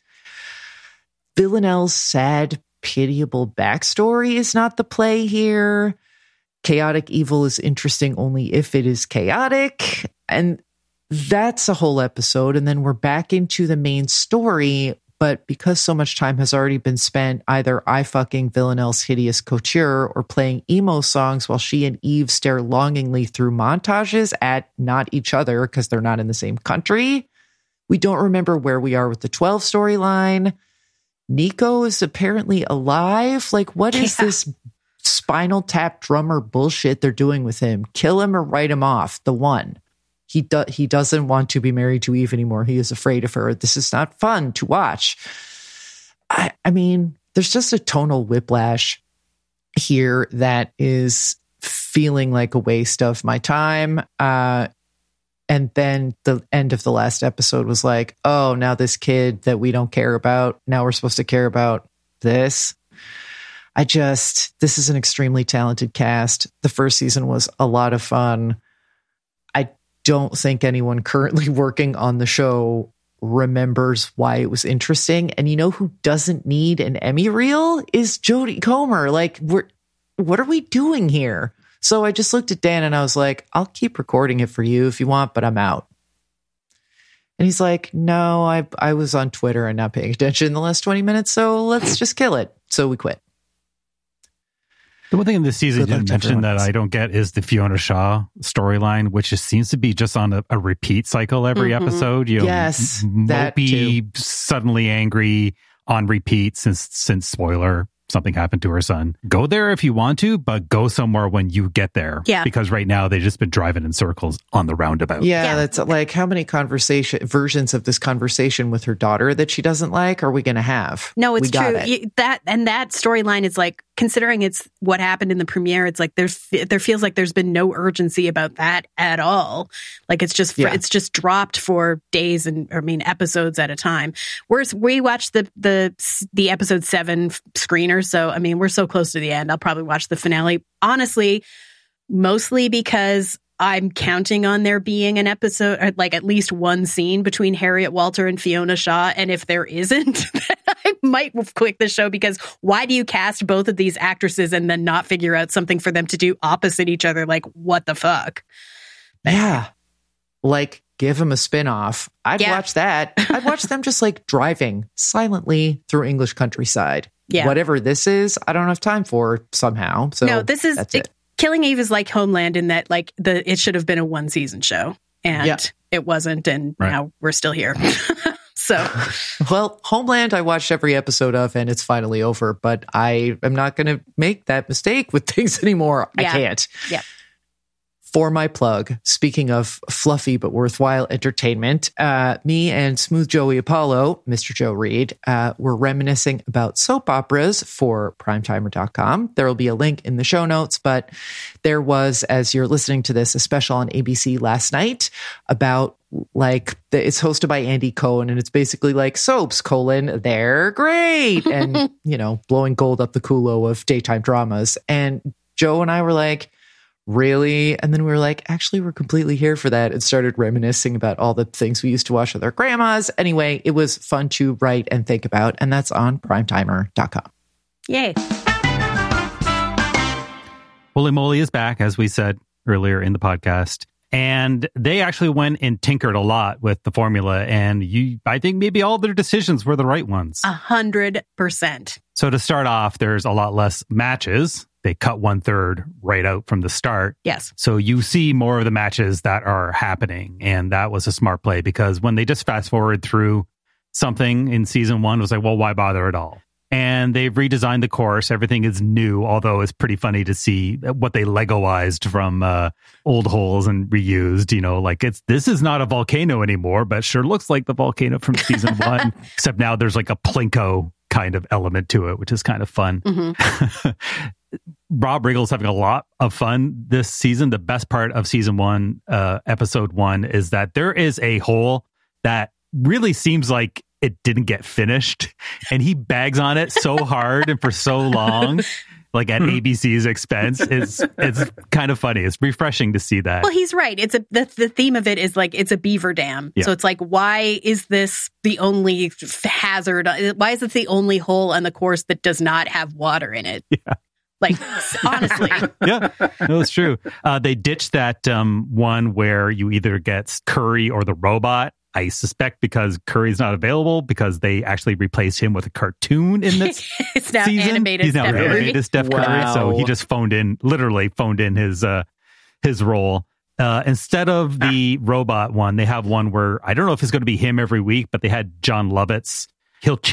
Villanelle's sad, pitiable backstory is not the play here. Chaotic evil is interesting only if it is chaotic. And that's a whole episode. And then we're back into the main story. But because so much time has already been spent either eye-fucking Villanelle's hideous couture or playing emo songs while she and Eve stare longingly through montages at not each other because they're not in the same country, we don't remember where we are with the twelve storyline. Nico is apparently alive. Like, what is yeah. this Spinal Tap drummer bullshit they're doing with him? Kill him or write him off. The one. He do, he doesn't want to be married to Eve anymore. He is afraid of her. This is not fun to watch. I, I mean, there's just a tonal whiplash here that is feeling like a waste of my time. Uh, and then the end of the last episode was like, oh, now this kid that we don't care about, now we're supposed to care about this. I just, this is an extremely talented cast. The first season was a lot of fun. I don't think anyone currently working on the show remembers why it was interesting. And you know who doesn't need an Emmy reel is Jodie Comer. Like, we're, what are we doing here? So I just looked at Dan and I was like, I'll keep recording it for you if you want, but I'm out. And he's like, no, I I was on Twitter and not paying attention in the last twenty minutes, so let's just kill it. So we quit.
The one thing in this season you didn't mention that I don't get is the Fiona Shaw storyline, which just seems to be just on a, a repeat cycle every mm-hmm. episode. You know,
yes,
mopey, suddenly angry on repeat since since spoiler. Something happened to her son. Go there if you want to, but go somewhere when you get there.
Yeah.
Because right now they've just been driving in circles on the roundabout.
Yeah,
Yeah.
that's like, how many conversation versions of this conversation with her daughter that she doesn't like are we going to have?
No, it's
We got
true.
it.
You- that and that storyline is like, considering it's what happened in the premiere, it's like there's there feels like there's been no urgency about that at all. Like it's just
Yeah.
it's just dropped for days and I mean episodes at a time. We're we watched the the the episode seven screener, so I mean we're so close to the end. I'll probably watch the finale. Honestly, mostly because I'm counting on there being an episode, or like at least one scene between Harriet Walter and Fiona Shaw. And if there isn't, then I might click the show, because why do you cast both of these actresses and then not figure out something for them to do opposite each other? Like, what the fuck?
Yeah. Like, give them a spinoff. I'd
Yeah.
watch that. I'd watch them just like driving silently through English countryside.
Yeah.
Whatever this is, I don't have time for somehow. So
no, this is
that's it.
Killing Eve is like Homeland in that like the it should have been a one season show and
Yeah.
it wasn't, and
Right.
now we're still here. So
Well, Homeland, I watched every episode of, and it's finally over. But I am not going to make that mistake with things anymore.
Yeah.
I can't.
yeah.
For my plug, speaking of fluffy but worthwhile entertainment, uh, me and Smooth Joey Apollo, Mister Joe Reed, uh, were reminiscing about soap operas for primetimer dot com. There will be a link in the show notes, but there was, as you're listening to this, a special on A B C last night about like the, it's hosted by Andy Cohen, and it's basically like soaps colon they're great, and you know, blowing gold up the culo of daytime dramas. And Joe and I were like, really? And then we were like, actually, we're completely here for that, and started reminiscing about all the things we used to watch with our grandmas. Anyway, it was fun to write and think about, and that's on primetimer dot com.
Yay.
Holy Moly is back, as we said earlier in the podcast. And they actually went and tinkered a lot with the formula. And you, I think maybe all their decisions were the right ones.
A hundred percent.
So to start off, there's a lot less matches. They cut one third right out from the start.
Yes.
So you see more of the matches that are happening. And that was a smart play, because when they just fast forward through something in season one, it was like, well, why bother at all? And they've redesigned the course. Everything is new, although it's pretty funny to see what they Legoized from uh, old holes and reused. You know, like it's this is not a volcano anymore, but sure looks like the volcano from season one, except now there's like a Plinko kind of element to it, which is kind of fun.
Mm-hmm.
Rob Riggle's having a lot of fun this season. The best part of season one, uh, episode one, is that there is a hole that really seems like it didn't get finished, and he bags on it so hard and for so long, like at A B C's expense. It's it's kind of funny. It's refreshing to see that.
Well, he's right. It's a the, the theme of it is like it's a beaver dam.
Yeah.
So it's like, why is this the only hazard? Why is it the only hole on the course that does not have water in it?
Yeah.
Like, honestly.
Yeah, no, it's true. Uh, they ditched that um, one where you either get Curry or the robot. I suspect because Curry's not available, because they actually replaced him with a cartoon in this
It's now
season.
animated
He's now
Steph Curry.
animated Steph Curry,
Wow.
so he just phoned in, literally phoned in his uh, his role. Uh, instead of the robot one, they have one where I don't know if it's going to be him every week, but they had John Lovitz. He'll chip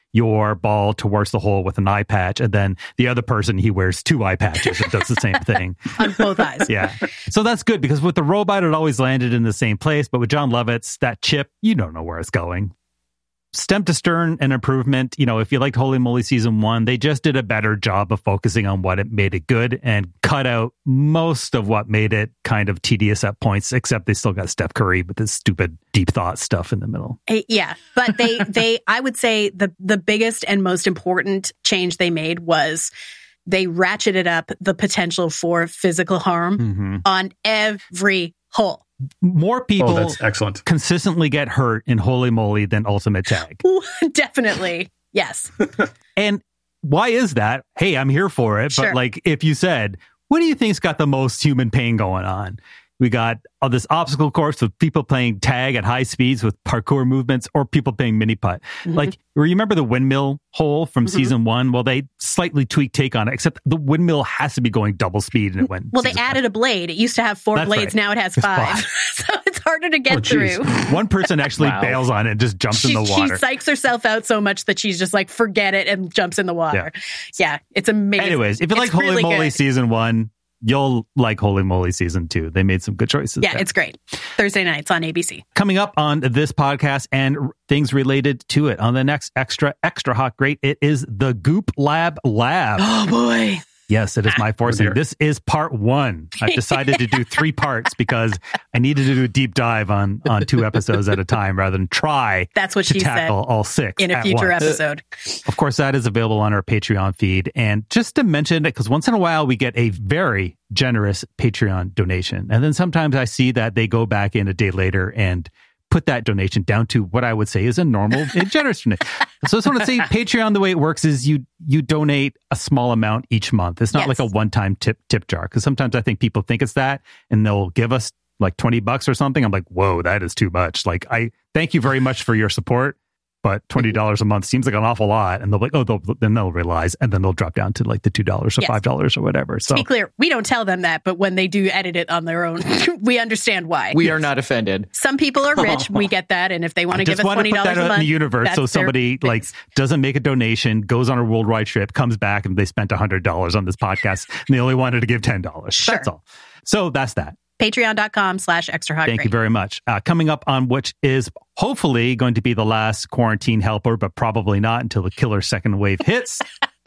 your ball towards the hole with an eye patch, and then the other person, he wears two eye patches and does the same thing.
On both eyes.
Yeah. So that's good, because with the robot, it always landed in the same place. But with Jon Lovitz, that chip, you don't know where it's going. Stem to stern, an improvement. You know, if you liked Holy Moly season one, they just did a better job of focusing on what it made it good and cut out most of what made it kind of tedious at points, except they still got Steph Curry with this stupid deep thought stuff in the middle.
Uh, yeah. But they, they, I would say the, the biggest and most important change they made was they ratcheted up the potential for physical harm mm-hmm. on every hole.
More people
oh, that's excellent.
consistently get hurt in Holy Moly than Ultimate Tag.
Definitely. Yes.
And why is that? Hey, I'm here for it.
Sure.
But like, if you said, what do you think's got the most human pain going on? We got all this obstacle course with people playing tag at high speeds with parkour movements, or people playing mini putt. Mm-hmm. Like, remember the windmill hole from mm-hmm. season one? Well, they slightly tweaked take on it, except the windmill has to be going double speed, and it went.
Well, they added one. a blade. It used to have four
That's
blades.
Right.
Now it has five. so it's harder to get
oh,
through.
One person actually wow. bails on it and just jumps
she,
in the water.
She psychs herself out so much that she's just like, forget it, and jumps in the water. Yeah, yeah it's amazing.
Anyways, if you
it's
like Holy
really
Moly
good.
season one, you'll like Holy Moly season two. They made some good choices.
Yeah,
there.
It's great. Thursday nights on A B C.
Coming up on this podcast and things related to it on the next extra, extra hot great, it is the Goop Lab Lab.
Oh, boy.
Yes, it is my forcing. This is part one. I've decided to do three parts because I needed to do a deep dive on on two episodes at a time rather than try
That's what
to
she
tackle
said
all six
in a
at
future
once.
episode.
Of course, that is available on our Patreon feed. And just to mention it, because once in a while we get a very generous Patreon donation. And then sometimes I see that they go back in a day later and put that donation down to what I would say is a normal and generous donation. So I just want to say Patreon, the way it works is you you donate a small amount each month. It's not
yes.
like a one-time tip tip jar, because sometimes I think people think it's that and they'll give us like twenty bucks or something. I'm like, whoa, that is too much. Like, I thank you very much for your support, but twenty dollars a month seems like an awful lot. And they'll be like, oh, they'll, then they'll realize, and then they'll drop down to like the two dollars or
yes.
five dollars or whatever. So
to be clear, we don't tell them that, but when they do edit it on their own, we understand why.
We are not offended.
Some people are rich. We get that. And if they want to give us twenty dollars
I just want to put that
a
out
month,
in the universe so somebody like doesn't make a donation, goes on a worldwide trip, comes back, and they spent one hundred dollars on this podcast, and they only wanted to give ten dollars.
Sure.
That's all. So that's that.
Patreon.com slash extra hot.
Thank
great.
you very much. Uh, coming up on which is hopefully going to be the last quarantine helper, but probably not until the killer second wave hits,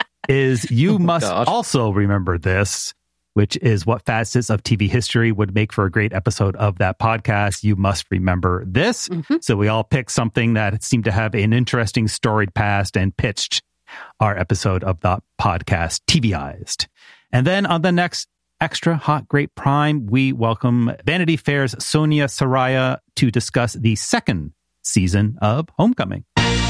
is You
oh
Must
gosh.
Also Remember This, which is what facets of T V history would make for a great episode of that podcast. You must remember this. Mm-hmm. So we all picked something that seemed to have an interesting storied past and pitched our episode of the podcast T V-ized. And then on the next Extra Hot Great Prime, we welcome Vanity Fair's Sonia Saraiya to discuss the second season of Homecoming.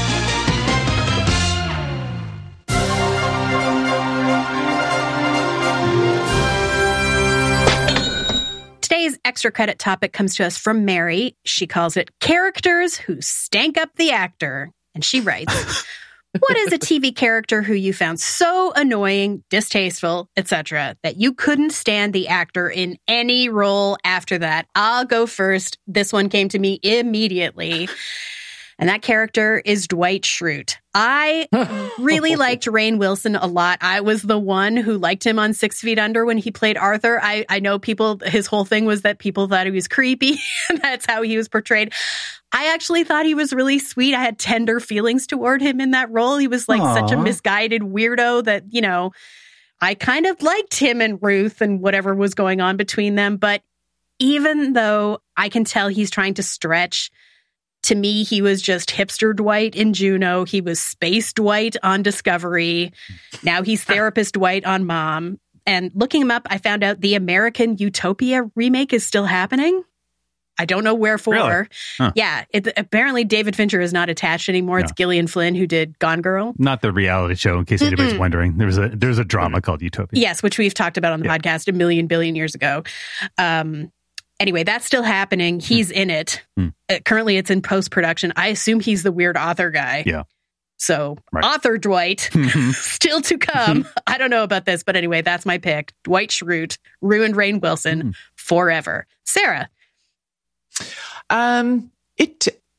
Today's extra credit topic comes to us from Mary. She calls it Characters Who Stank Up the Actor. And she writes, what is a T V character who you found so annoying, distasteful, et cetera, that you couldn't stand the actor in any role after that? I'll go first. This one came to me immediately. And that character is Dwight Schrute. I really liked Rainn Wilson a lot. I was the one who liked him on Six Feet Under when he played Arthur. I, I know people, his whole thing was that people thought he was creepy, and that's how he was portrayed. I actually thought he was really sweet. I had tender feelings toward him in that role. He was like Aww. such a misguided weirdo that, you know, I kind of liked him and Ruth and whatever was going on between them. But even though I can tell he's trying to stretch, to me, he was just hipster Dwight in Juno. He was space Dwight on Discovery. Now he's therapist Dwight on Mom. And looking him up, I found out the American Utopia remake is still happening. I don't know wherefore.
Really? Huh.
Yeah. It, apparently, David Fincher is not attached anymore. It's no. Gillian Flynn who did Gone Girl.
Not the reality show, in case anybody's Mm-mm. wondering. There's a there's a drama
Mm-mm.
called Utopia.
Yes, which we've talked about on the yeah. podcast a million billion years ago. Um, anyway, that's still happening. He's mm. in it. Mm. Uh, currently, it's in post-production. I assume he's the weird author guy.
Yeah.
So,
right.
author Dwight, still to come. I don't know about this, but anyway, that's my pick. Dwight Schrute, ruined Rainn Wilson mm. forever. Sarah.
Um, it,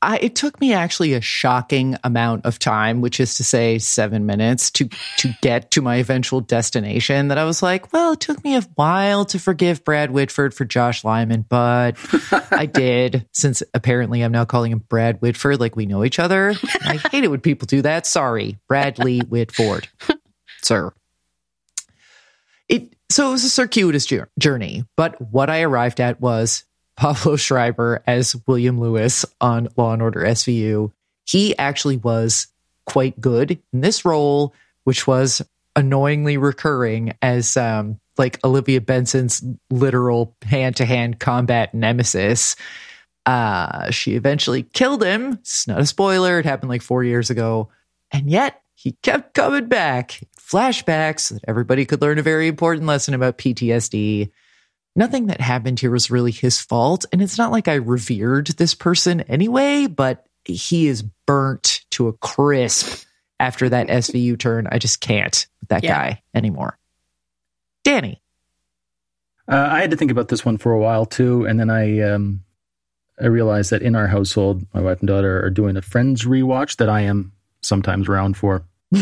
I, it took me actually a shocking amount of time, which is to say seven minutes to, to get to my eventual destination, that I was like, well, it took me a while to forgive Brad Whitford for Josh Lyman, but I did, since apparently I'm now calling him Brad Whitford like we know each other. I hate it when people do that. Sorry, Bradley Whitford, sir. It So it was a circuitous journey, but what I arrived at was Pablo Schreiber as William Lewis on Law and Order S V U. He actually was quite good in this role, which was annoyingly recurring as um, like Olivia Benson's literal hand-to-hand combat nemesis. Uh, she eventually killed him. It's not a spoiler. It happened like four years ago. And yet he kept coming back. Flashbacks so that everybody could learn a very important lesson about P T S D. Nothing that happened here was really his fault. And it's not like I revered this person anyway, but he is burnt to a crisp after that S V U turn. I just can't with that yeah. guy anymore. Danny.
Uh, I had to think about this one for a while too. And then I, um, I realized that in our household, my wife and daughter are doing a Friends rewatch that I am sometimes around for.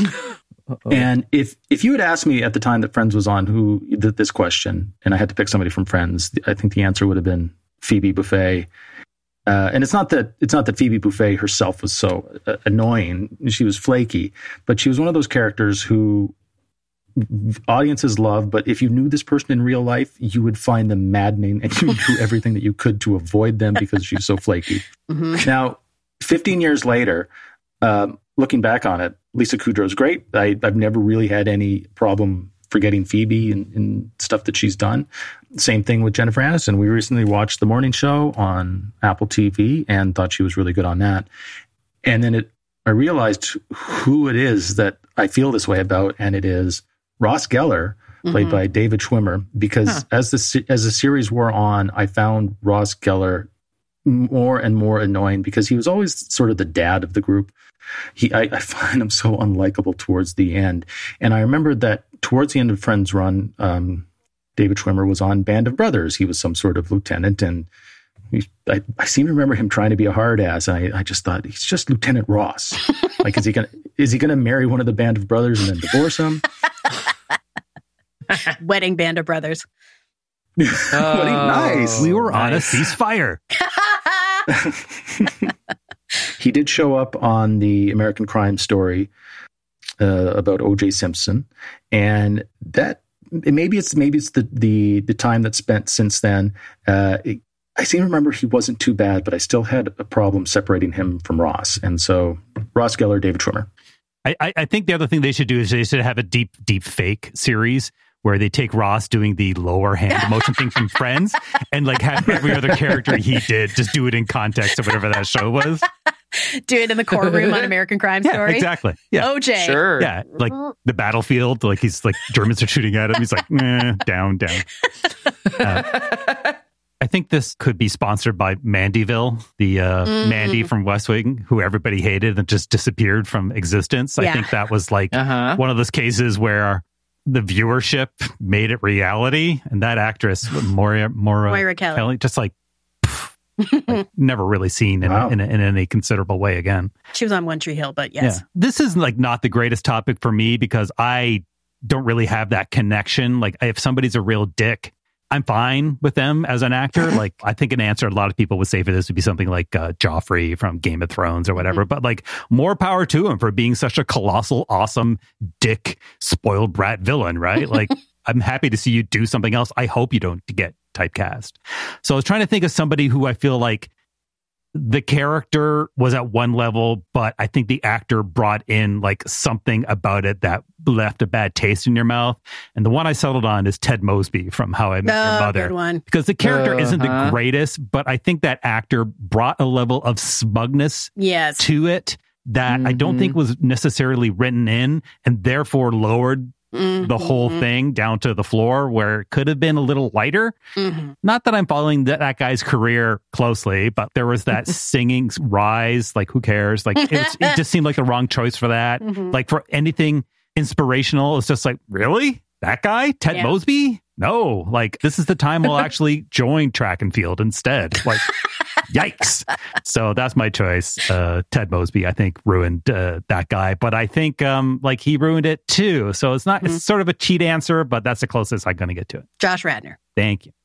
And if if you had asked me at the time that Friends was on who th- this question, and I had to pick somebody from Friends, I think the answer would have been Phoebe Buffay. Uh, and it's not that it's not that Phoebe Buffay herself was so uh, annoying; she was flaky, but she was one of those characters who audiences love. But if you knew this person in real life, you would find them maddening, and you would do everything that you could to avoid them because she's so flaky. Mm-hmm. Now, fifteen years later. Um, looking back on it, Lisa Kudrow's great. I, I've never really had any problem forgetting Phoebe and, and stuff that she's done. Same thing with Jennifer Aniston. We recently watched The Morning Show on Apple T V and thought she was really good on that. And then it, I realized who it is that I feel this way about, and it is Ross Geller, played mm-hmm. by David Schwimmer. Because huh. as the as the series wore on, I found Ross Geller more and more annoying because he was always sort of the dad of the group. He, I, I find him so unlikable towards the end. And I remember that towards the end of Friends run, um, David Schwimmer was on Band of Brothers. He was some sort of lieutenant, and he, I, I seem to remember him trying to be a hard ass. And I, I just thought, he's just Lieutenant Ross. Like, is he gonna is he gonna marry one of the Band of Brothers and then divorce him?
Wedding Band of Brothers.
Oh, what nice.
We were
nice.
on a ceasefire.
He did show up on the American Crime Story uh, about O J Simpson, and that maybe it's maybe it's the the the time that's spent since then. Uh, it, I seem to remember he wasn't too bad, but I still had a problem separating him from Ross, and so Ross Geller, David Schwimmer.
I, I think the other thing they should do is they should have a deep deep fake series where they take Ross doing the lower hand motion thing from Friends and like have every other character he did just do it in context of whatever that show was.
Do it in the courtroom on American Crime Story.
Yeah, exactly. Yeah.
O J.
Sure.
Yeah. Like the battlefield, like he's like Germans are shooting at him. He's like, eh, down, down. Uh, I think this could be sponsored by Mandyville, the uh, mm. Mandy from West Wing, who everybody hated and just disappeared from existence.
Yeah.
I think that was like
uh-huh.
one of those cases where the viewership made it reality, and that actress Moira, Moira,
Moira Kelly.
Kelly, just like, pff, like never really seen in,
wow.
in, in any considerable way again.
She was on One Tree Hill, but yes,
yeah. This is like not the greatest topic for me because I don't really have that connection. Like if somebody's a real dick, I'm fine with them as an actor. Like, I think an answer a lot of people would say for this would be something like uh, Joffrey from Game of Thrones or whatever. Mm-hmm. But like, more power to him for being such a colossal, awesome, dick, spoiled brat villain, right? Like, I'm happy to see you do something else. I hope you don't get typecast. So I was trying to think of somebody who I feel like the character was at one level, but I think the actor brought in like something about it that left a bad taste in your mouth. And the one I settled on is Ted Mosby from How I Met
oh,
Your Mother.
Good one.
Because the character
uh-huh.
isn't the greatest, but I think that actor brought a level of smugness
yes.
to it that mm-hmm. I don't think was necessarily written in, and therefore lowered Mm-hmm. the whole thing down to the floor where it could have been a little lighter. Mm-hmm. Not that I'm following that, that guy's career closely, but there was that singing rise. Like, who cares? Like, it, was, it just seemed like the wrong choice for that. Mm-hmm. Like, for anything inspirational, it's just like, really? That guy? Ted
yeah.
Mosby? No. Like, this is the time we'll actually join track and field instead. Like, Yikes. So that's my choice. Uh, Ted Mosby, I think, ruined uh, that guy. But I think um, like he ruined it too. So it's not, mm-hmm. it's sort of a cheat answer, but that's the closest I'm going to get to it.
Josh Radnor.
Thank you.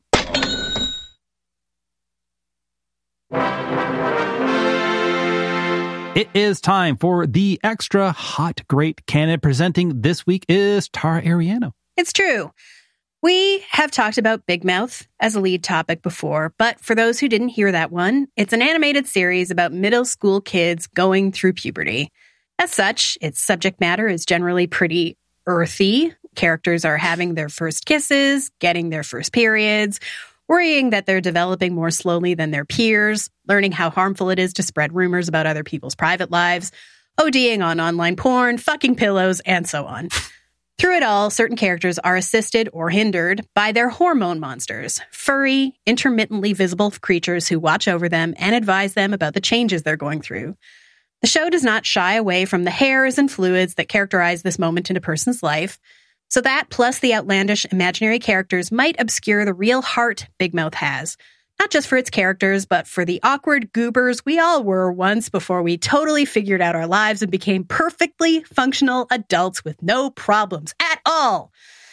It is time for the extra hot great canon. Presenting this week is Tara Ariano.
It's true. We have talked about Big Mouth as a lead topic before, but for those who didn't hear that one, it's an animated series about middle school kids going through puberty. As such, its subject matter is generally pretty earthy. Characters are having their first kisses, getting their first periods, worrying that they're developing more slowly than their peers, learning how harmful it is to spread rumors about other people's private lives, ODing on online porn, fucking pillows, and so on. Through it all, certain characters are assisted or hindered by their hormone monsters, furry, intermittently visible creatures who watch over them and advise them about the changes they're going through. The show does not shy away from the hairs and fluids that characterize this moment in a person's life, so that, plus the outlandish imaginary characters, might obscure the real heart Big Mouth has. Not just for its characters, but for the awkward goobers we all were once before we totally figured out our lives and became perfectly functional adults with no problems at all.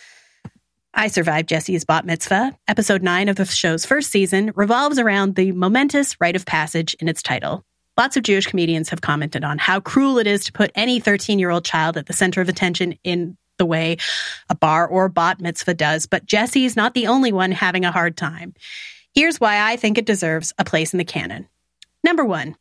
I Survived Jesse's Bat Mitzvah, episode nine of the show's first season, revolves around the momentous rite of passage in its title. Lots of Jewish comedians have commented on how cruel it is to put any thirteen-year-old child at the center of attention in the way a bar or bat mitzvah does, but Jesse's not the only one having a hard time. Here's why I think it deserves a place in the canon. Number one,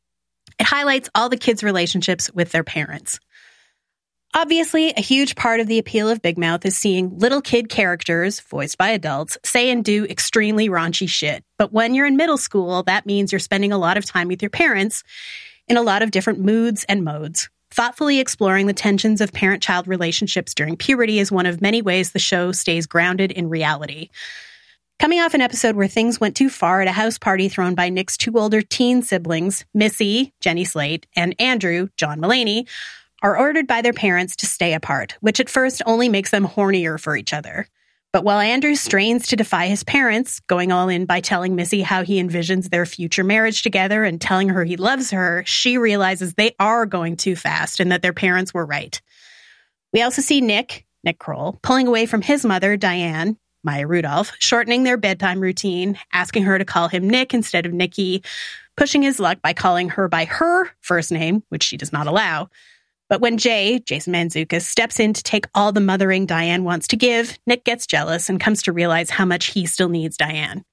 it highlights all the kids' relationships with their parents. Obviously, a huge part of the appeal of Big Mouth is seeing little kid characters, voiced by adults, say and do extremely raunchy shit. But when you're in middle school, that means you're spending a lot of time with your parents in a lot of different moods and modes. Thoughtfully exploring the tensions of parent-child relationships during puberty is one of many ways the show stays grounded in reality. Coming off an episode where things went too far at a house party thrown by Nick's two older teen siblings, Missy, Jenny Slate, and Andrew, John Mulaney, are ordered by their parents to stay apart, which at first only makes them hornier for each other. But while Andrew strains to defy his parents, going all in by telling Missy how he envisions their future marriage together and telling her he loves her, she realizes they are going too fast and that their parents were right. We also see Nick, Nick Kroll, pulling away from his mother, Diane, Maya Rudolph, shortening their bedtime routine, asking her to call him Nick instead of Nikki, pushing his luck by calling her by her first name, which she does not allow. But when Jay, Jason Mantzoukas, steps in to take all the mothering Diane wants to give, Nick gets jealous and comes to realize how much he still needs Diane.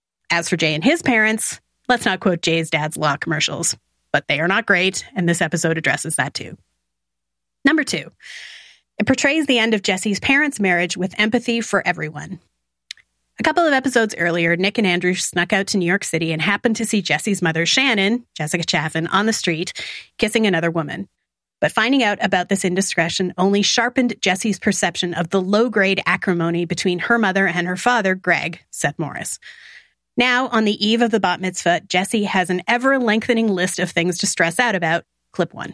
As for Jay and his parents, let's not quote Jay's dad's law commercials, but they are not great, and this episode addresses that too. Number two, it portrays the end of Jesse's parents' marriage with empathy for everyone. A couple of episodes earlier, Nick and Andrew snuck out to New York City and happened to see Jesse's mother, Shannon, Jessica Chaffin, on the street, kissing another woman. But finding out about this indiscretion only sharpened Jesse's perception of the low-grade acrimony between her mother and her father, Greg, Seth Morris. Now, on the eve of the bat mitzvah, Jesse has an ever-lengthening list of things to stress out about. Clip one.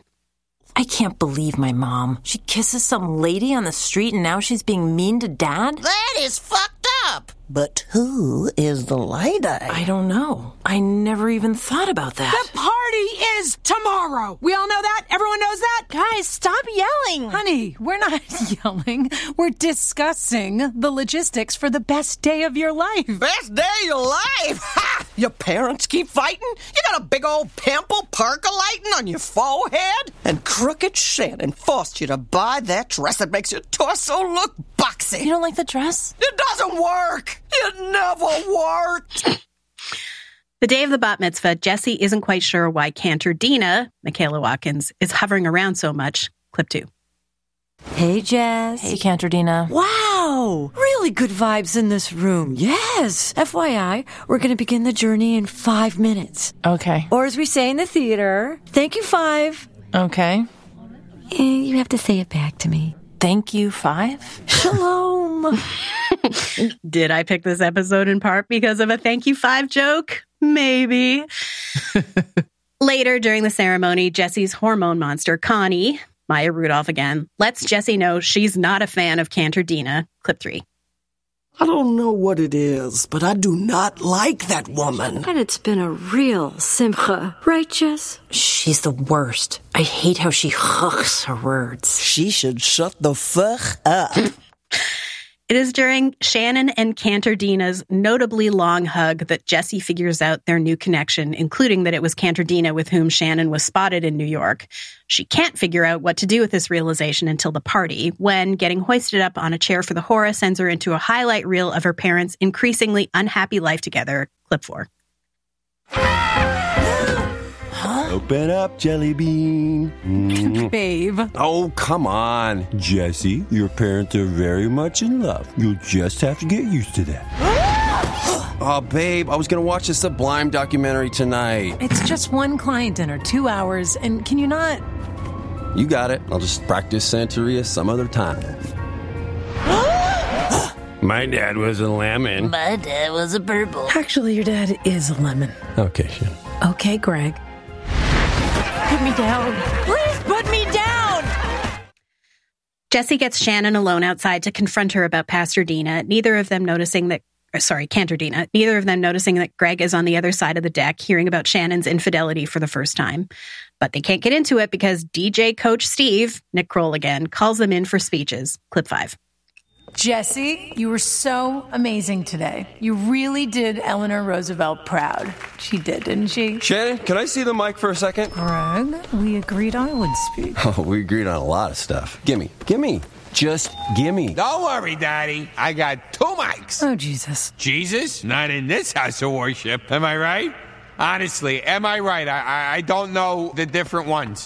I can't believe my mom. She kisses some lady on the street and now she's being mean to Dad?
That is fucked up. But who is the lady?
I don't know. I never even thought about that.
The party is tomorrow. We all know that? Everyone knows that?
Guys, stop yelling.
Honey, we're not yelling. We're discussing the logistics for the best day of your life.
Best day of your life? Ha! Your parents keep fighting? You got a big old pimple percolating on your forehead? And crooked Shannon forced you to buy that dress that makes your torso look boxy.
You don't like the dress?
It doesn't work. It never worked.
The day of the bat mitzvah, Jesse isn't quite sure why Cantor Dina, Michaela Watkins, is hovering around so much. Clip two.
Hey, Jess. Hey, Cantor Dina.
Wow! Really good vibes in this room. Yes! F Y I, we're going to begin the journey in five minutes.
Okay.
Or as we say in the theater, thank you, five.
Okay.
Eh, you have to say it back to me.
Thank you, five.
Shalom.
Did I pick this episode in part because of a thank you, five joke? Maybe. Later during the ceremony, Jesse's hormone monster, Connie, Maya Rudolph again, lets Jesse know she's not a fan of Cantor Dina. Clip three.
I don't know what it is, but I do not like that woman.
And it's been a real simcha, right, Jess?
She's the worst. I hate how she hucks her words.
She should shut the fuck up.
It is during Shannon and Cantardina's notably long hug that Jesse figures out their new connection, including that it was Cantardina with whom Shannon was spotted in New York. She can't figure out what to do with this realization until the party, when getting hoisted up on a chair for the horror sends her into a highlight reel of her parents' increasingly unhappy life together. Clip four.
Open up, Jelly Bean. Mm.
Babe.
Oh, come on. Jesse, your parents are very much in love. You'll just have to get used to that. Oh, babe, I was going to watch the Sublime documentary tonight.
It's just one client dinner, two hours, and can you not...
You got it. I'll just practice Santeria some other time. My dad was a lemon.
My dad was a purple.
Actually, your dad is a lemon.
Okay, Shannon.
Okay, Greg. Put me down.
Please put me down!
Jesse gets Shannon alone outside to confront her about Pastor Dina, neither of them noticing that, or sorry, Cantardina, neither of them noticing that Greg is on the other side of the deck, hearing about Shannon's infidelity for the first time. But they can't get into it because D J Coach Steve, Nick Kroll again, calls them in for speeches. Clip five.
Jesse, you were so amazing today. You really did Eleanor Roosevelt proud. She did, didn't she?
Shannon, can I see the mic for a second?
Greg, we agreed I would speak.
Oh, we agreed on a lot of stuff. Gimme, gimme. Just gimme.
Don't worry, Daddy. I got two mics.
Oh, Jesus.
Jesus? Not in this house of worship. Am I right? Honestly, am I right? I, I, I don't know the different ones.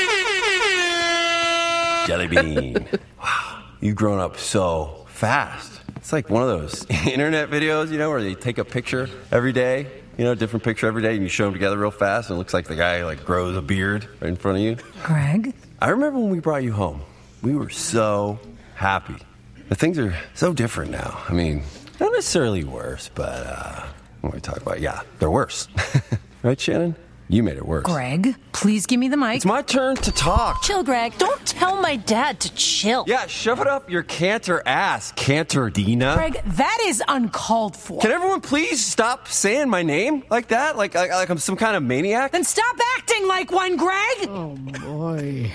Jelly Bean. Wow. You've grown up so fast. It's like one of those internet videos, you know, where they take a picture every day, you know, a different picture every day, and you show them together real fast, and it looks like the guy, like, grows a beard right in front of you.
Greg?
I remember when we brought you home. We were so happy. The things are so different now. I mean, not necessarily worse, but uh, when we talk about, yeah, they're worse. Right, Shannon? You made it worse.
Greg, please give me the mic.
It's my turn to talk.
Chill, Greg. Don't tell my dad to chill.
Yeah, shove it up your canter ass, Cantardina.
Greg, that is uncalled for.
Can everyone please stop saying my name like that? Like, like, like I'm some kind of maniac?
Then stop acting like one, Greg!
Oh, boy.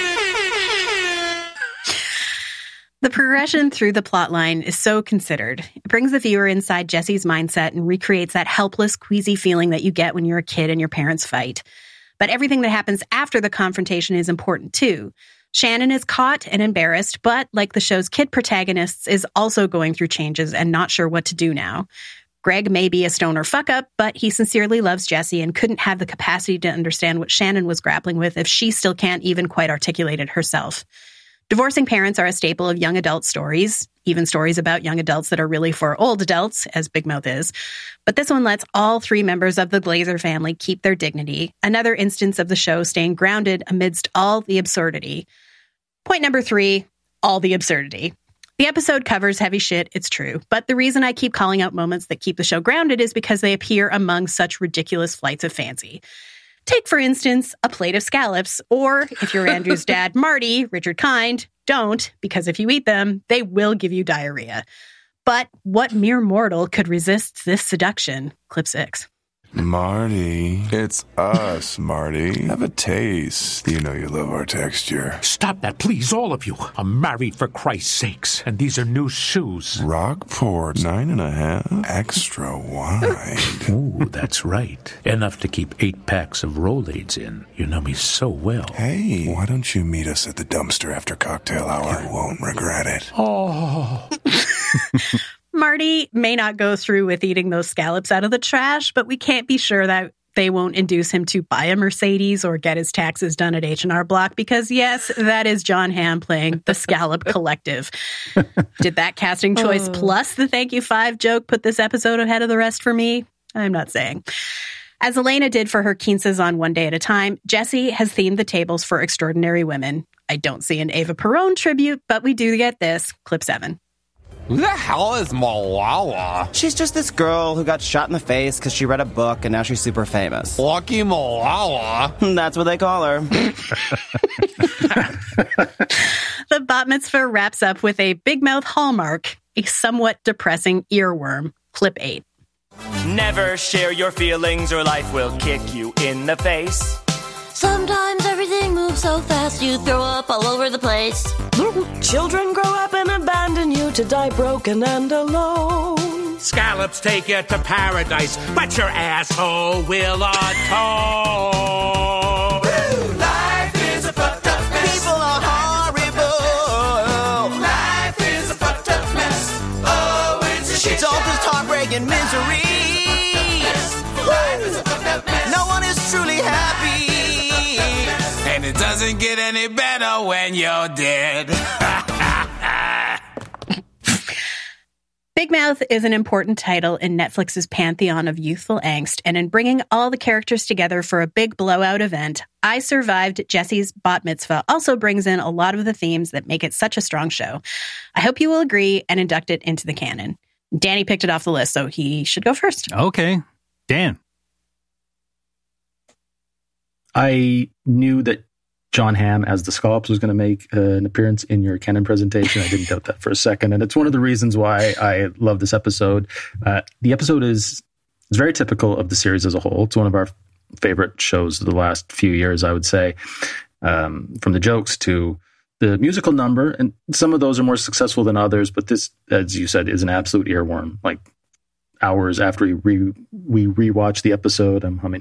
The progression through the plotline is so considered. It brings the viewer inside Jesse's mindset and recreates that helpless, queasy feeling that you get when you're a kid and your parents fight. But everything that happens after the confrontation is important too. Shannon is caught and embarrassed, but like the show's kid protagonists, is also going through changes and not sure what to do now. Greg may be a stoner fuck-up, but he sincerely loves Jesse and couldn't have the capacity to understand what Shannon was grappling with if she still can't even quite articulate it herself. Divorcing parents are a staple of young adult stories, even stories about young adults that are really for old adults, as Big Mouth is. But this one lets all three members of the Glazer family keep their dignity, another instance of the show staying grounded amidst all the absurdity. Point number three, all the absurdity. The episode covers heavy shit, it's true, but the reason I keep calling out moments that keep the show grounded is because they appear among such ridiculous flights of fancy. Take, for instance, a plate of scallops, or if you're Andrew's dad, Marty, Richard Kind, don't, because if you eat them, they will give you diarrhea. But what mere mortal could resist this seduction? Clip six.
Marty, it's us, Marty. Have a taste. You know you love our texture.
Stop that, please, all of you. I'm married for Christ's sakes, and these are new shoes.
Rockport, nine and a half, extra wide.
Ooh, that's right. Enough to keep eight packs of Rolaids in. You know me so well.
Hey, why don't you meet us at the dumpster after cocktail hour? You won't regret it.
Oh.
Marty may not go through with eating those scallops out of the trash, but we can't be sure that they won't induce him to buy a Mercedes or get his taxes done at H and R Block because, yes, that is John Hamm playing the Scallop Collective. Did that casting choice oh. plus the thank you five joke put this episode ahead of the rest for me? I'm not saying. As Elena did for her quinces on One Day at a Time, Jesse has themed the tables for extraordinary women. I don't see an Eva Perón tribute, but we do get this. Clip seven.
Who the hell is Malala?
She's just this girl who got shot in the face because she read a book and now she's super famous.
Lucky Malala?
That's what they call her.
The bat mitzvah wraps up with a Big Mouth hallmark, a somewhat depressing earworm. Clip eight.
Never share your feelings or life will kick you in the face.
Sometimes everything moves so fast you throw up all over the place.
Children grow up and abandon you to die broken and alone.
Scallops take you to paradise, but your asshole will atone.
Life is a fucked up mess.
People are horrible.
Life is a fucked up mess. Oh, it's a shit
It's all
show.
just heartbreak and misery.
Life is a fucked up mess.
No one is truly happy.
And it doesn't get any better when you're dead.
Big Mouth is an important title in Netflix's pantheon of youthful angst, and in bringing all the characters together for a big blowout event, I Survived Jesse's Bat Mitzvah also brings in a lot of the themes that make it such a strong show. I hope you will agree and induct it into the canon. Danny picked it off the list, so he should go first.
Okay. Dan.
I knew that John Hamm as the Scallops was going to make uh, an appearance in your canon presentation. I didn't doubt that for a second. And it's one of the reasons why I love this episode. Uh, the episode is it's very typical of the series as a whole. It's one of our favorite shows of the last few years, I would say, um, from the jokes to the musical number. And some of those are more successful than others. But this, as you said, is an absolute earworm. Like hours after we re, we rewatch the episode, I'm humming.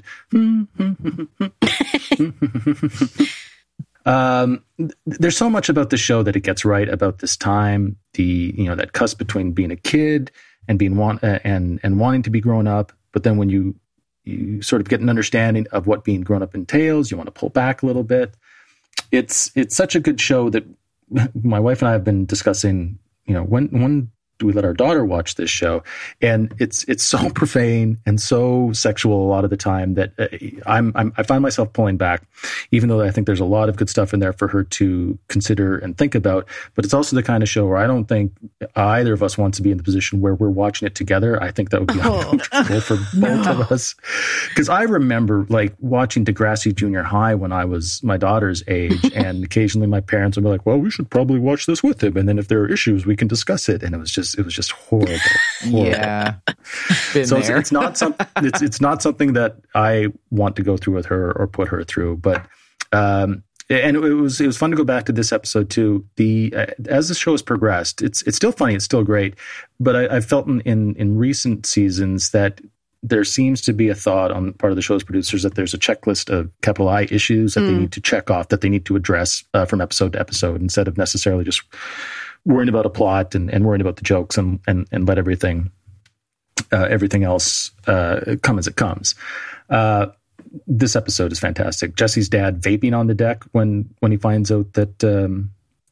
Um, th- there's so much about the show that it gets right about this time, the, you know, that cusp between being a kid and being want, uh, and, and wanting to be grown up. But then when you, you sort of get an understanding of what being grown up entails, you want to pull back a little bit. It's, it's such a good show that my wife and I have been discussing, you know, when, when do we let our daughter watch this show? And it's, it's so profane and so sexual a lot of the time that uh, I'm, I'm, I find myself pulling back, even though I think there's a lot of good stuff in there for her to consider and think about. But it's also the kind of show where I don't think either of us wants to be in the position where we're watching it together. I think that would be
Oh.
uncomfortable for both
No.
of us. Because I remember like watching Degrassi Junior High when I was my daughter's age, and occasionally my parents would be like, well, we should probably watch this with him. And then if there are issues, we can discuss it. And it was just, it was just horrible. horrible.
Yeah. Been
So it's,
there.
it's not some, it's, it's not something that I want to go through with her or put her through, but, um, and it was, it was fun to go back to this episode too. The, uh, as the show has progressed, it's, it's still funny. It's still great, but I, I felt in, in, in recent seasons that there seems to be a thought on the part of the show's producers that there's a checklist of capital I issues that
Mm.
they need to check off, that they need to address uh, from episode to episode, instead of necessarily just worrying about a plot and, and worrying about the jokes and, and, and let everything, uh, everything else uh, come as it comes. Uh, this episode is fantastic. Jesse's dad vaping on the deck when, when he finds out that, um,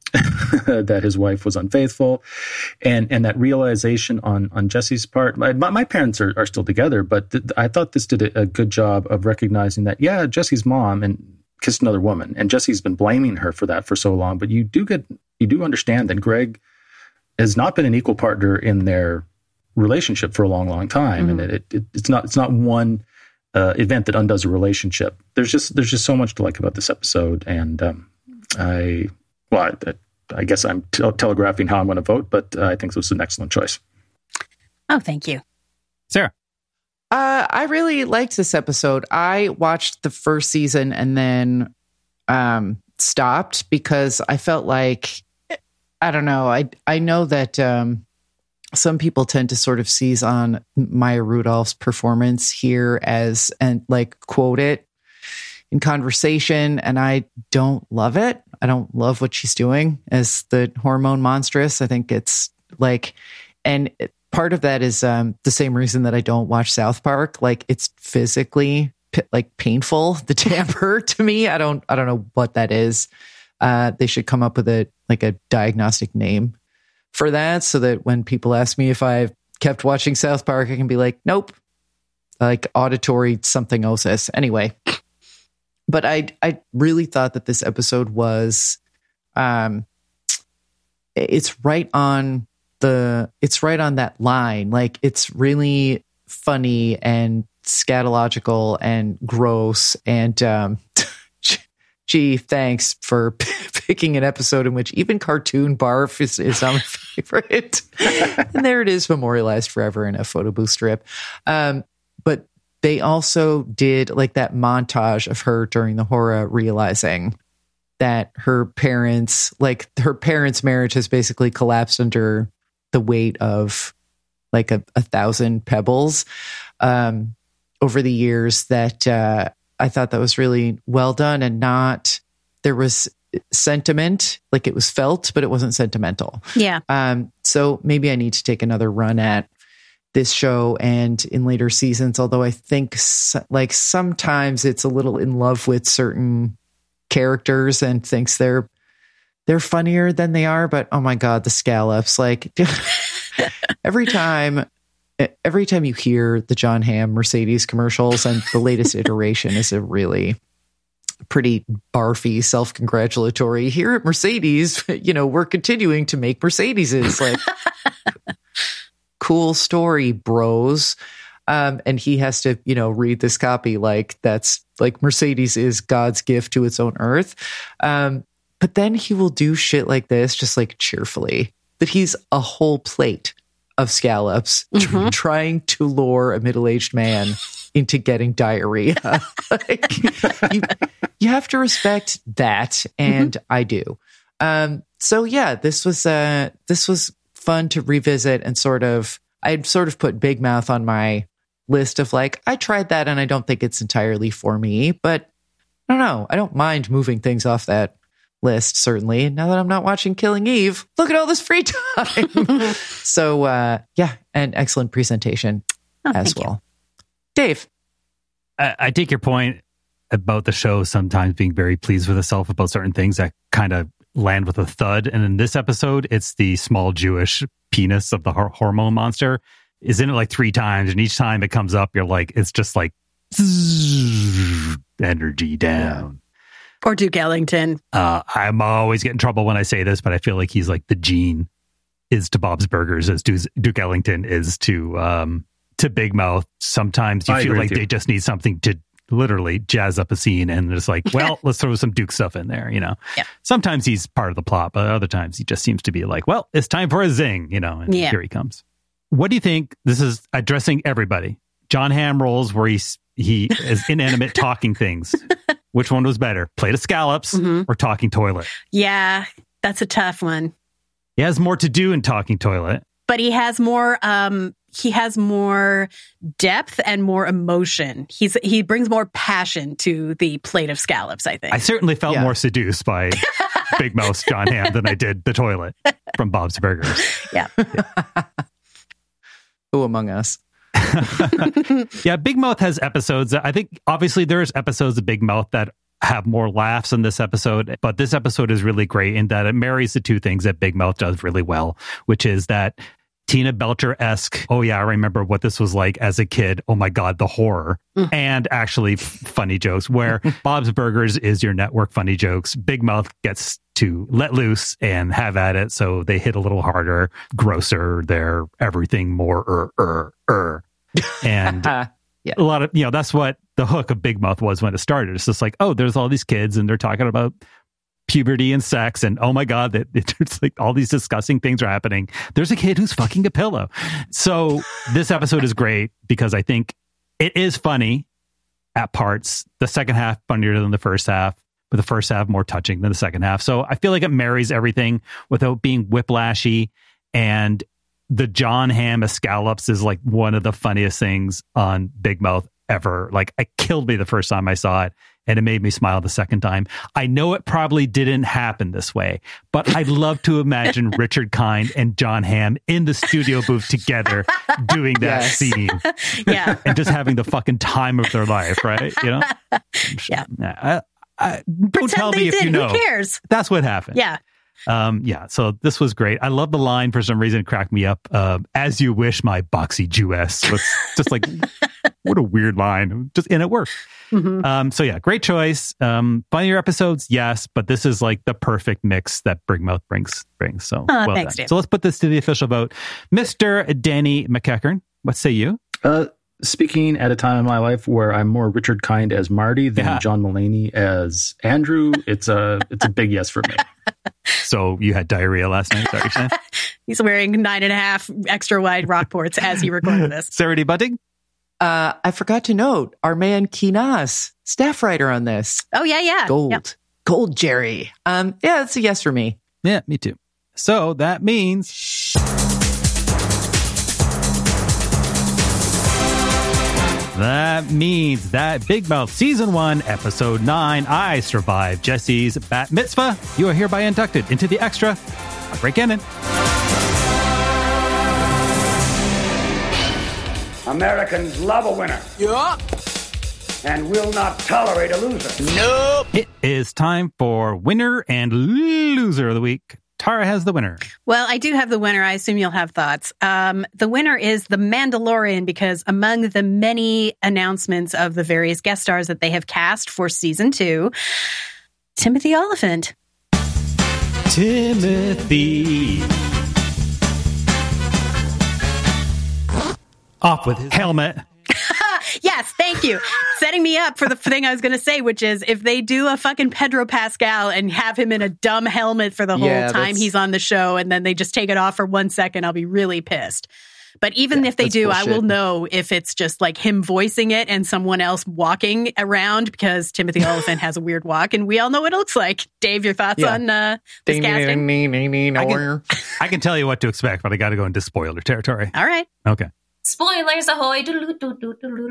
that his wife was unfaithful, and, and that realization on, on Jesse's part. My, my parents are, are still together, but th- I thought this did a, a good job of recognizing that, yeah, Jesse's mom and kissed another woman, and Jesse's been blaming her for that for so long, but you do get, you do understand that Greg has not been an equal partner in their relationship for a long, long time.
Mm-hmm.
And it, it, it's not, it's not one uh, event that undoes a relationship. There's just, there's just so much to like about this episode. And um, I, well, I, I guess I'm te- telegraphing how I'm going to vote, but uh, I think this was an excellent choice.
Oh, thank you.
Sarah.
Uh, I really liked this episode. I watched the first season and then um, stopped because I felt like, I don't know, I I know that um, some people tend to sort of seize on Maya Rudolph's performance here as, and like quote it in conversation, and I don't love it. I don't love what she's doing as the hormone monstress. I think it's like, and it, part of that is um, the same reason that I don't watch South Park. Like it's physically p- like painful, the tamper to me. I don't, I don't know what that is. Uh, they should come up with a, like a diagnostic name for that so that when people ask me if I've kept watching South Park, I can be like, nope, like auditory something osis. Anyway, but I, I really thought that this episode was, um, it's right on the, it's right on that line. Like it's really funny and scatological and gross. And, um, gee, thanks for picking an episode in which even cartoon barf is, is on my favorite. And there it is, memorialized forever in a photo booth strip. Um, but they also did like that montage of her during the horror realizing that her parents, like her parents' marriage has basically collapsed under the weight of like a, a thousand pebbles um, over the years. That uh, I thought that was really well done, and not, there was sentiment, like it was felt, but it wasn't sentimental.
Yeah.
Um, so maybe I need to take another run at this show and in later seasons, although I think like sometimes it's a little in love with certain characters and thinks they're they're funnier than they are. But oh my God, the scallops, like every time every time you hear the John Hamm Mercedes commercials, and the latest iteration is a really pretty barfy, self-congratulatory, here at Mercedes, you know, we're continuing to make Mercedeses. Like, cool story, bros. Um, and he has to, you know, read this copy like that's like Mercedes is God's gift to its own earth. Um, but then he will do shit like this, just like cheerfully, that he's a whole plate of scallops mm-hmm. tr- trying to lure a middle-aged man into getting diarrhea. Like, you, you have to respect that. And mm-hmm. I do. Um, so yeah, this was, uh, this was fun to revisit, and sort of, I'd sort of put Big Mouth on my list of like, I tried that and I don't think it's entirely for me, but I don't know. I don't mind moving things off that list, certainly. Now that I'm not watching Killing Eve, look at all this free time. So uh, yeah, and excellent presentation oh, as well. You. Dave.
I, I take your point about the show sometimes being very pleased with itself about certain things that kind of land with a thud. And in this episode, it's the small Jewish penis of the hor- hormone monster is in it like three times. And each time it comes up, you're like, it's just like zzz, energy down.
Or Duke Ellington.
Uh, I'm always getting in trouble when I say this, but I feel like he's like the Gene is to Bob's Burgers as Duke, Duke Ellington is to, um, to Big Mouth. Sometimes you I feel like they just need something to literally jazz up a scene, and it's like, well, let's throw some Duke stuff in there, you know. Yeah. Sometimes he's part of the plot, but other times he just seems to be like, well, it's time for a zing, you know, and yeah. here he comes. What do you think? This is addressing everybody. John Hamm roles where he's, he is inanimate talking things. Which one was better? Plate of scallops mm-hmm. or talking toilet?
Yeah, that's a tough one.
He has more to do in talking toilet.
But he has more um he has more depth and more emotion. He's he brings more passion to the plate of scallops, I think.
I certainly felt yeah. more seduced by Big Mouth John Hamm than I did the toilet from Bob's Burgers.
Yeah.
yeah. Who among us?
Yeah, Big Mouth has episodes that I think obviously there's episodes of Big Mouth that have more laughs in this episode, but this episode is really great in that it marries the two things that Big Mouth does really well, which is that Tina Belcher-esque, oh yeah, I remember what this was like as a kid. Oh my God, the horror. Mm. And actually f- funny jokes, where Bob's Burgers is your network funny jokes. Big Mouth gets to let loose and have at it. So they hit a little harder, grosser, they're everything more er, er, er. And yeah. a lot of, you know, that's what the hook of Big Mouth was when it started. It's just like, oh, there's all these kids and they're talking about puberty and sex, and oh my God, that it's like all these disgusting things are happening. There's a kid who's fucking a pillow. So this episode is great because I think it is funny at parts. The second half funnier than the first half, but the first half more touching than the second half. So I feel like it marries everything without being whiplashy. And the John Hamm scallops is like one of the funniest things on Big Mouth ever. Like, it killed me the first time I saw it, and it made me smile the second time. I know it probably didn't happen this way, but I'd love to imagine Richard Kind and John Hamm in the studio booth together doing that yes. scene.
Yeah.
And just having the fucking time of their life, right? You know?
Yeah.
I, I, don't
Pretend
tell me if
did.
you know.
Who cares?
That's what happened.
Yeah.
Um, yeah, so this was great. I love the line, for some reason, it cracked me up. Uh, as you wish, my boxy Jewess. Was just like, what a weird line. Just and it worked. Mm-hmm. Um, so yeah, great choice. Um, funnier episodes, yes, but this is like the perfect mix that Big Mouth brings. brings. So
oh,
well
thanks,
done.
Dave.
So let's put this to the official vote. Mister Danny McEachern, what say you?
Uh, speaking at a time in my life where I'm more Richard Kind as Marty than
Yeah.
John Mulaney as Andrew, it's a it's a big yes for me.
So you had diarrhea last night, is that what you're saying?
He's wearing nine and a half extra wide Rockports as he recorded this.
Sarah D. Bunting?
Uh, I forgot to note our man Kinas, staff writer on this.
Oh, yeah, yeah.
Gold.
Yep.
Gold Jerry. Um, yeah, it's a yes for me.
Yeah, me too. So that means that means that Big Mouth Season one, Episode nine, I Survived Jesse's Bat Mitzvah. You are hereby inducted into the extra. Break in it.
Americans love a winner.
Yeah.
And will not tolerate a loser.
Nope.
It is time for Winner and Loser of the Week. Tara has the winner.
Well, I do have the winner. I assume you'll have thoughts. Um, the winner is The Mandalorian because among the many announcements of the various guest stars that they have cast for season two, Timothy Olyphant.
Timothy. Off with his helmet.
Yes, thank you. Setting me up for the thing I was going to say, which is if they do a fucking Pedro Pascal and have him in a dumb helmet for the whole
Yeah,
time
that's-
he's on the show and then they just take it off for one second, I'll be really pissed. But even
Yeah,
if they
that's
do, I will
bullshit.
know if it's just like him voicing it and someone else walking around because Timothy Olyphant has a weird walk and we all know what it looks like. Dave, your thoughts
Yeah.
on uh, this casting?
I can, I can tell you what to expect, but I got to go into spoiler territory.
All right.
Okay.
Spoilers ahoy. Doodle-doo-doo-doo-doo-doo.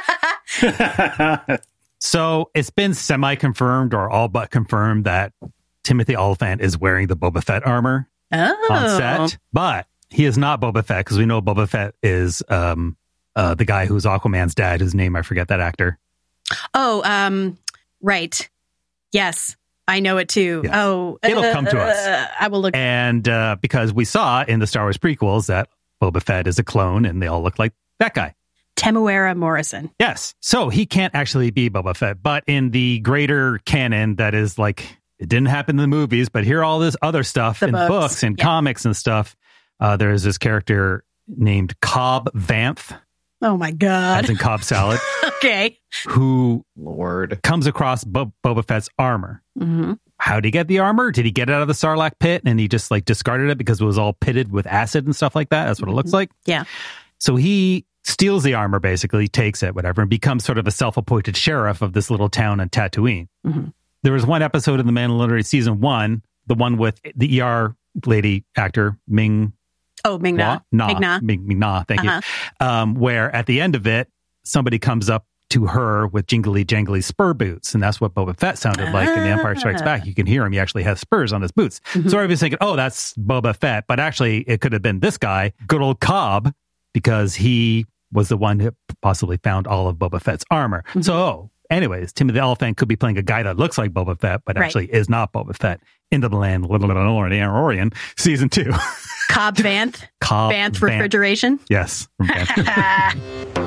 So it's been semi-confirmed or all but confirmed that Timothy Olyphant is wearing the Boba Fett armor
Oh.
on set, but he is not Boba Fett because we know Boba Fett is um, uh, the guy who's Aquaman's dad, whose name I forget that actor.
Oh, um, right. Yes, I know it too.
Yes.
Oh,
It'll
uh,
come to us.
uh, I will look.
And uh, because we saw in the Star Wars prequels that Boba Fett is a clone and they all look like that guy.
Temuera Morrison.
Yes. So he can't actually be Boba Fett, but in the greater canon that is like, it didn't happen in the movies, but here all this other stuff
The
in
books.
books and
Yeah.
comics and stuff. Uh, there's this character named Cobb Vanth,
Oh my God.
as in Cobb salad,
Okay.
who
Lord
comes across Bo- Boba Fett's armor.
Mm-hmm.
How did he get the armor? Did he get it out of the Sarlacc pit and he just like discarded it because it was all pitted with acid and stuff like that? That's what it looks like.
Yeah.
So he steals the armor, basically, takes it, whatever, and becomes sort of a self-appointed sheriff of this little town in Tatooine.
Mhm.
There was one episode in The Mandalorian season one, the one with the E R lady actor, Ming
Oh, Ming Na.
Na.
Ming Na.
Ming, Ming Na, thank
Uh-huh.
you. Um, where at the end of it, somebody comes up to her with jingly jangly spur boots. And that's what Boba Fett sounded like in The Empire Strikes Back. You can hear him. He actually has spurs on his boots.
Mm-hmm.
So everybody's thinking, oh, that's Boba Fett. But actually, it could have been this guy, good old Cobb, because he was the one who possibly found all of Boba Fett's armor.
Mm-hmm.
So, oh, anyways, Timothy Olyphant could be playing a guy that looks like Boba Fett, but
Right.
actually is not Boba Fett. Into the Land, Mandalorian, season two.
Cobb Vanth.
Cobb
Vanth
Vanth.
Refrigeration.
Yes. From Vanth.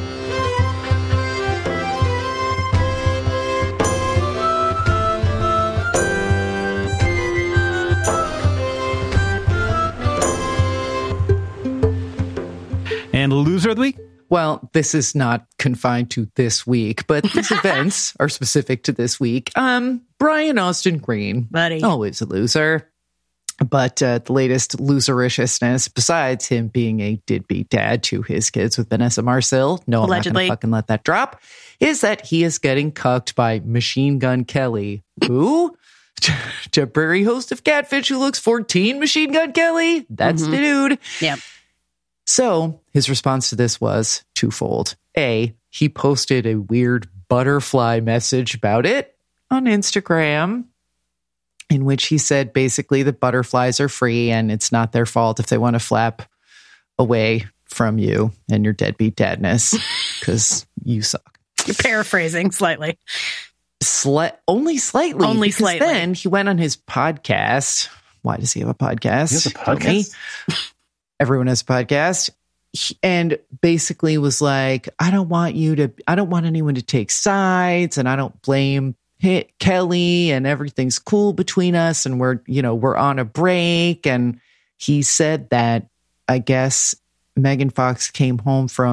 And loser of the week?
Well, this is not confined to this week, but these events are specific to this week. Um, Brian Austin Green,
buddy,
always a loser. But uh, the latest losericiousness, besides him being a deadbeat dad to his kids with Vanessa Marcil, no, I'm not
Allegedly.
going to fucking let that drop, is that he is getting cucked by Machine Gun Kelly. Who? Temporary host of Catfish who looks fourteen, Machine Gun Kelly? That's
Mhm.
the dude.
Yeah.
So his response to this was twofold. A, he posted a weird butterfly message about it on Instagram, in which he said basically that butterflies are free and it's not their fault if they want to flap away from you and your deadbeat dadness because you suck.
You're paraphrasing slightly.
Sli- only slightly.
Only
because
slightly.
Then he went on his podcast. Why does he have a podcast?
He has a
Tell me.
podcast?
Everyone has a podcast. He- And basically was like, I don't want you to, I don't want anyone to take sides and I don't blame Hit Kelly and everything's cool between us and we're, you know, we're on a break. And he said that I guess Megan Fox came home from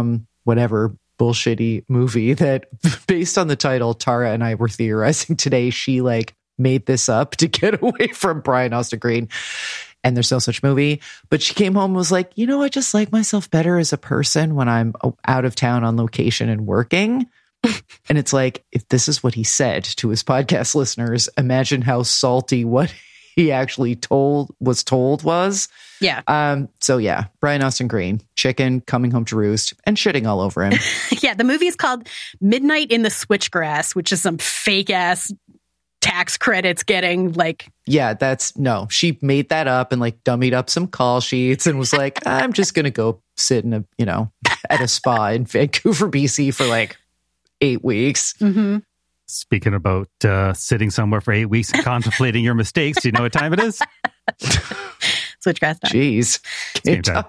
whatever bullshitty movie that, based on the title, Tara and I were theorizing today, she like made this up to get away from Brian Austin Green. And there's no such movie. But she came home and was like, you know, I just like myself better as a person when I'm out of town on location and working. And it's like, if this is what he said to his podcast listeners, imagine how salty what he actually told was told was.
Yeah.
Um. So yeah, Brian Austin Green, chicken coming home to roost and shitting all over him.
Yeah, the movie is called Midnight in the Switchgrass, which is some fake ass tax credits getting like.
Yeah, that's no. She made that up and like dummied up some call sheets and was like, I'm just gonna go sit in a you know at a spa in Vancouver, B C for like eight weeks.
Mm-hmm.
Speaking about uh, sitting somewhere for eight weeks and contemplating your mistakes, do you know what time it is?
Switchgrass time.
Jeez.
Game time.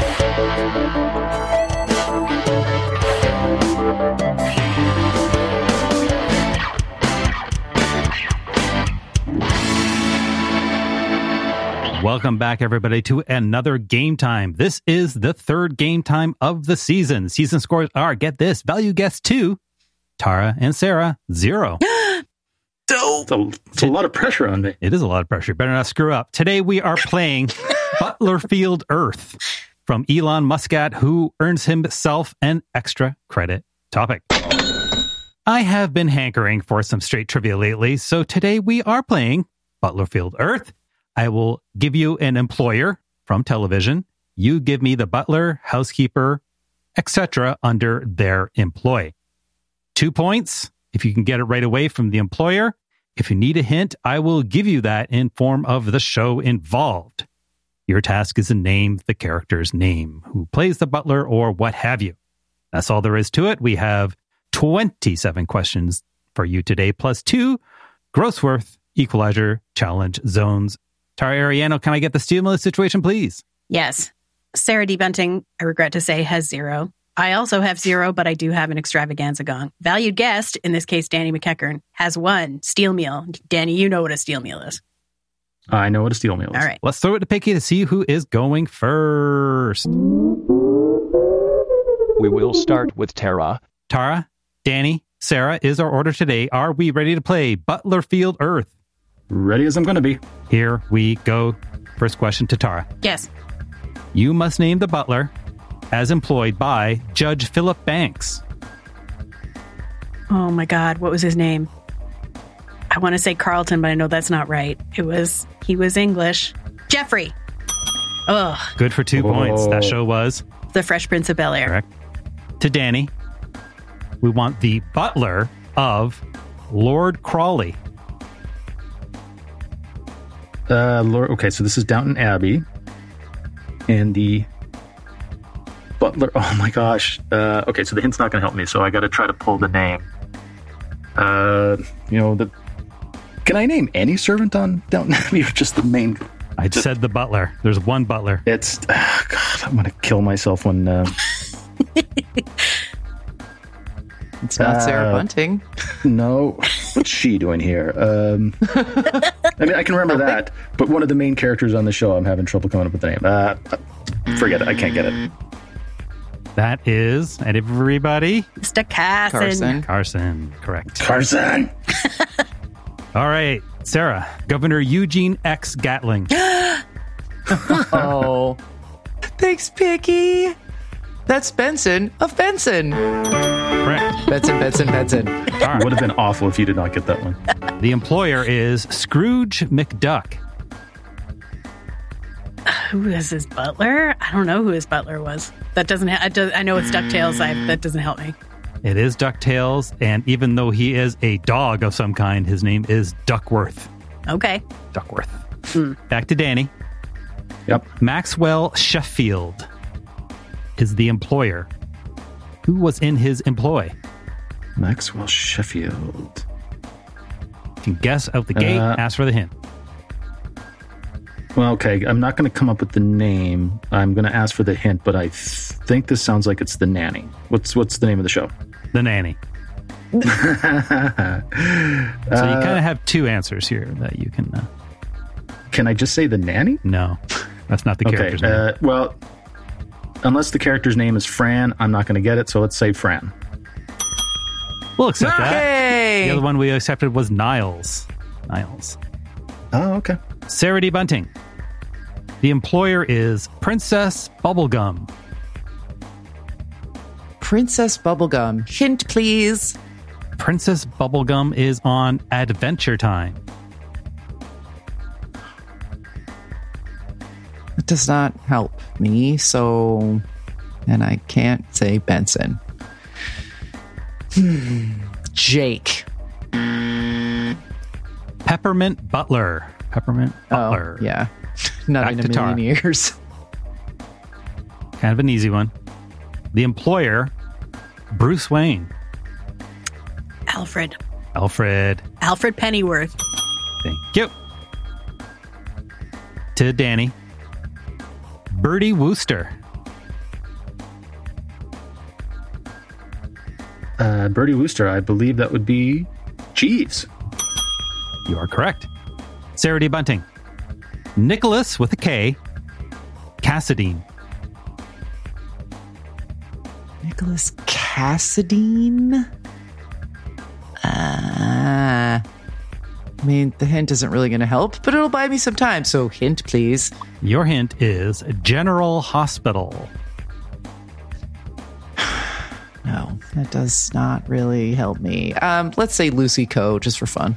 Welcome back, everybody, to another Game Time. This is the third Game Time of the season. Season scores are, get this, value guess two, Tara and Sarah, zero.
It's a, it's a lot of pressure on me.
It is a lot of pressure. Better not screw up. Today we are playing Butlerfield Earth from Elon Muscat, who earns himself an extra credit topic. I have been hankering for some straight trivia lately, so today we are playing Butlerfield Earth. I will give you an employer from television. You give me the butler, housekeeper, et cetera under their employ. Two points if you can get it right away from the employer. If you need a hint, I will give you that in form of the show involved. Your task is to name the character's name, who plays the butler or what have you. That's all there is to it. We have twenty-seven questions for you today, plus two gross worth equalizer challenge zones. Tara Ariano, can I get the stimulus situation, please?
Yes. Sarah D. Bunting, I regret to say, has zero. I also have zero, but I do have an extravaganza gong. Valued guest, in this case, Danny McEachern, has one steel meal. Danny, you know what a steel meal is.
I know what a steel meal is.
All right.
Let's throw it to Picky to see who is going first.
We will start with Tara.
Tara, Danny, Sarah is our order today. Are we ready to play Butlerfield Earth?
Ready as I'm going to be.
Here we go. First question to Tara.
Yes.
You must name the butler as employed by Judge Philip Banks.
Oh my God, what was his name? I want to say Carlton, but I know that's not right. It was, he was English. Jeffrey. Ugh.
Good for two
Whoa.
points. That show was
The Fresh Prince of Bel-Air.
Correct. To Danny, we want the butler of Lord Crawley.
Uh, Lord, okay, so this is Downton Abbey. And the butler, oh my gosh. Uh, okay, so the hint's not going to help me, so I got to try to pull the name. Uh, you know, the can I name any servant on Downton Abbey or just the main?
I just said the butler. There's one butler.
It's, oh God, I'm going to kill myself when... Uh,
it's not
uh,
Sarah Bunting.
No. What's she doing here? Um, I mean, I can remember that, but one of the main characters on the show, I'm having trouble coming up with the name. Uh, forget it. I can't get it.
That is, and everybody?
Mister Carson.
Carson.
Carson, correct.
Carson!
All right, Sarah. Governor Eugene X. Gatling.
Oh. Thanks, Picky. That's Benson of Benson.
Correct.
Benson, Benson, Benson.
Right. It would have been awful if you did not get that one.
The employer is Scrooge McDuck.
Who is his butler? I don't know who his butler was. That doesn't. Ha- I, do- I know it's DuckTales. I, that doesn't help me.
It is DuckTales, and even though he is a dog of some kind, his name is Duckworth.
Okay.
Duckworth.
Mm.
Back to Danny.
Yep.
Maxwell Sheffield is the employer. Who was in his employ?
Maxwell Sheffield.
You can guess out the gate,
Uh,
ask for the hint.
Well, okay, I'm not going to come up with the name. I'm going to ask for the hint, but I th- think this sounds like it's The Nanny. What's what's the name of the show?
The Nanny. So you
Uh,
kind of have two answers here that you can... Uh,
Can I just say The Nanny?
no, that's not the
Okay,
character's name.
uh, well, unless the character's name is Fran, I'm not going to get it, so let's say Fran.
We'll accept
Okay.
that. The other one we accepted was Niles. Niles.
Oh, okay.
Sarah D. Bunting. The employer is Princess Bubblegum.
Princess Bubblegum. Hint, please.
Princess Bubblegum is on Adventure Time.
It does not help me, so... And I can't say Benson. Hmm. Jake.
Peppermint Butler. Peppermint Butler.
Oh, yeah. Not
Back
in a
to
million
Tar.
years.
Kind of an easy one. The employer, Bruce Wayne.
Alfred.
Alfred.
Alfred Pennyworth.
Thank you. To Danny. Bertie Wooster.
Uh, Bertie Wooster, I believe that would be Jeeves.
You are correct. Sarah D. Bunting. Nicholas with a K. Cassadine.
Nicholas Cassadine? Uh, I mean, the hint isn't really going to help, but it'll buy me some time, so hint, please.
Your hint is General Hospital.
No, that does not really help me. Um, let's say Lucy Coe, just for fun.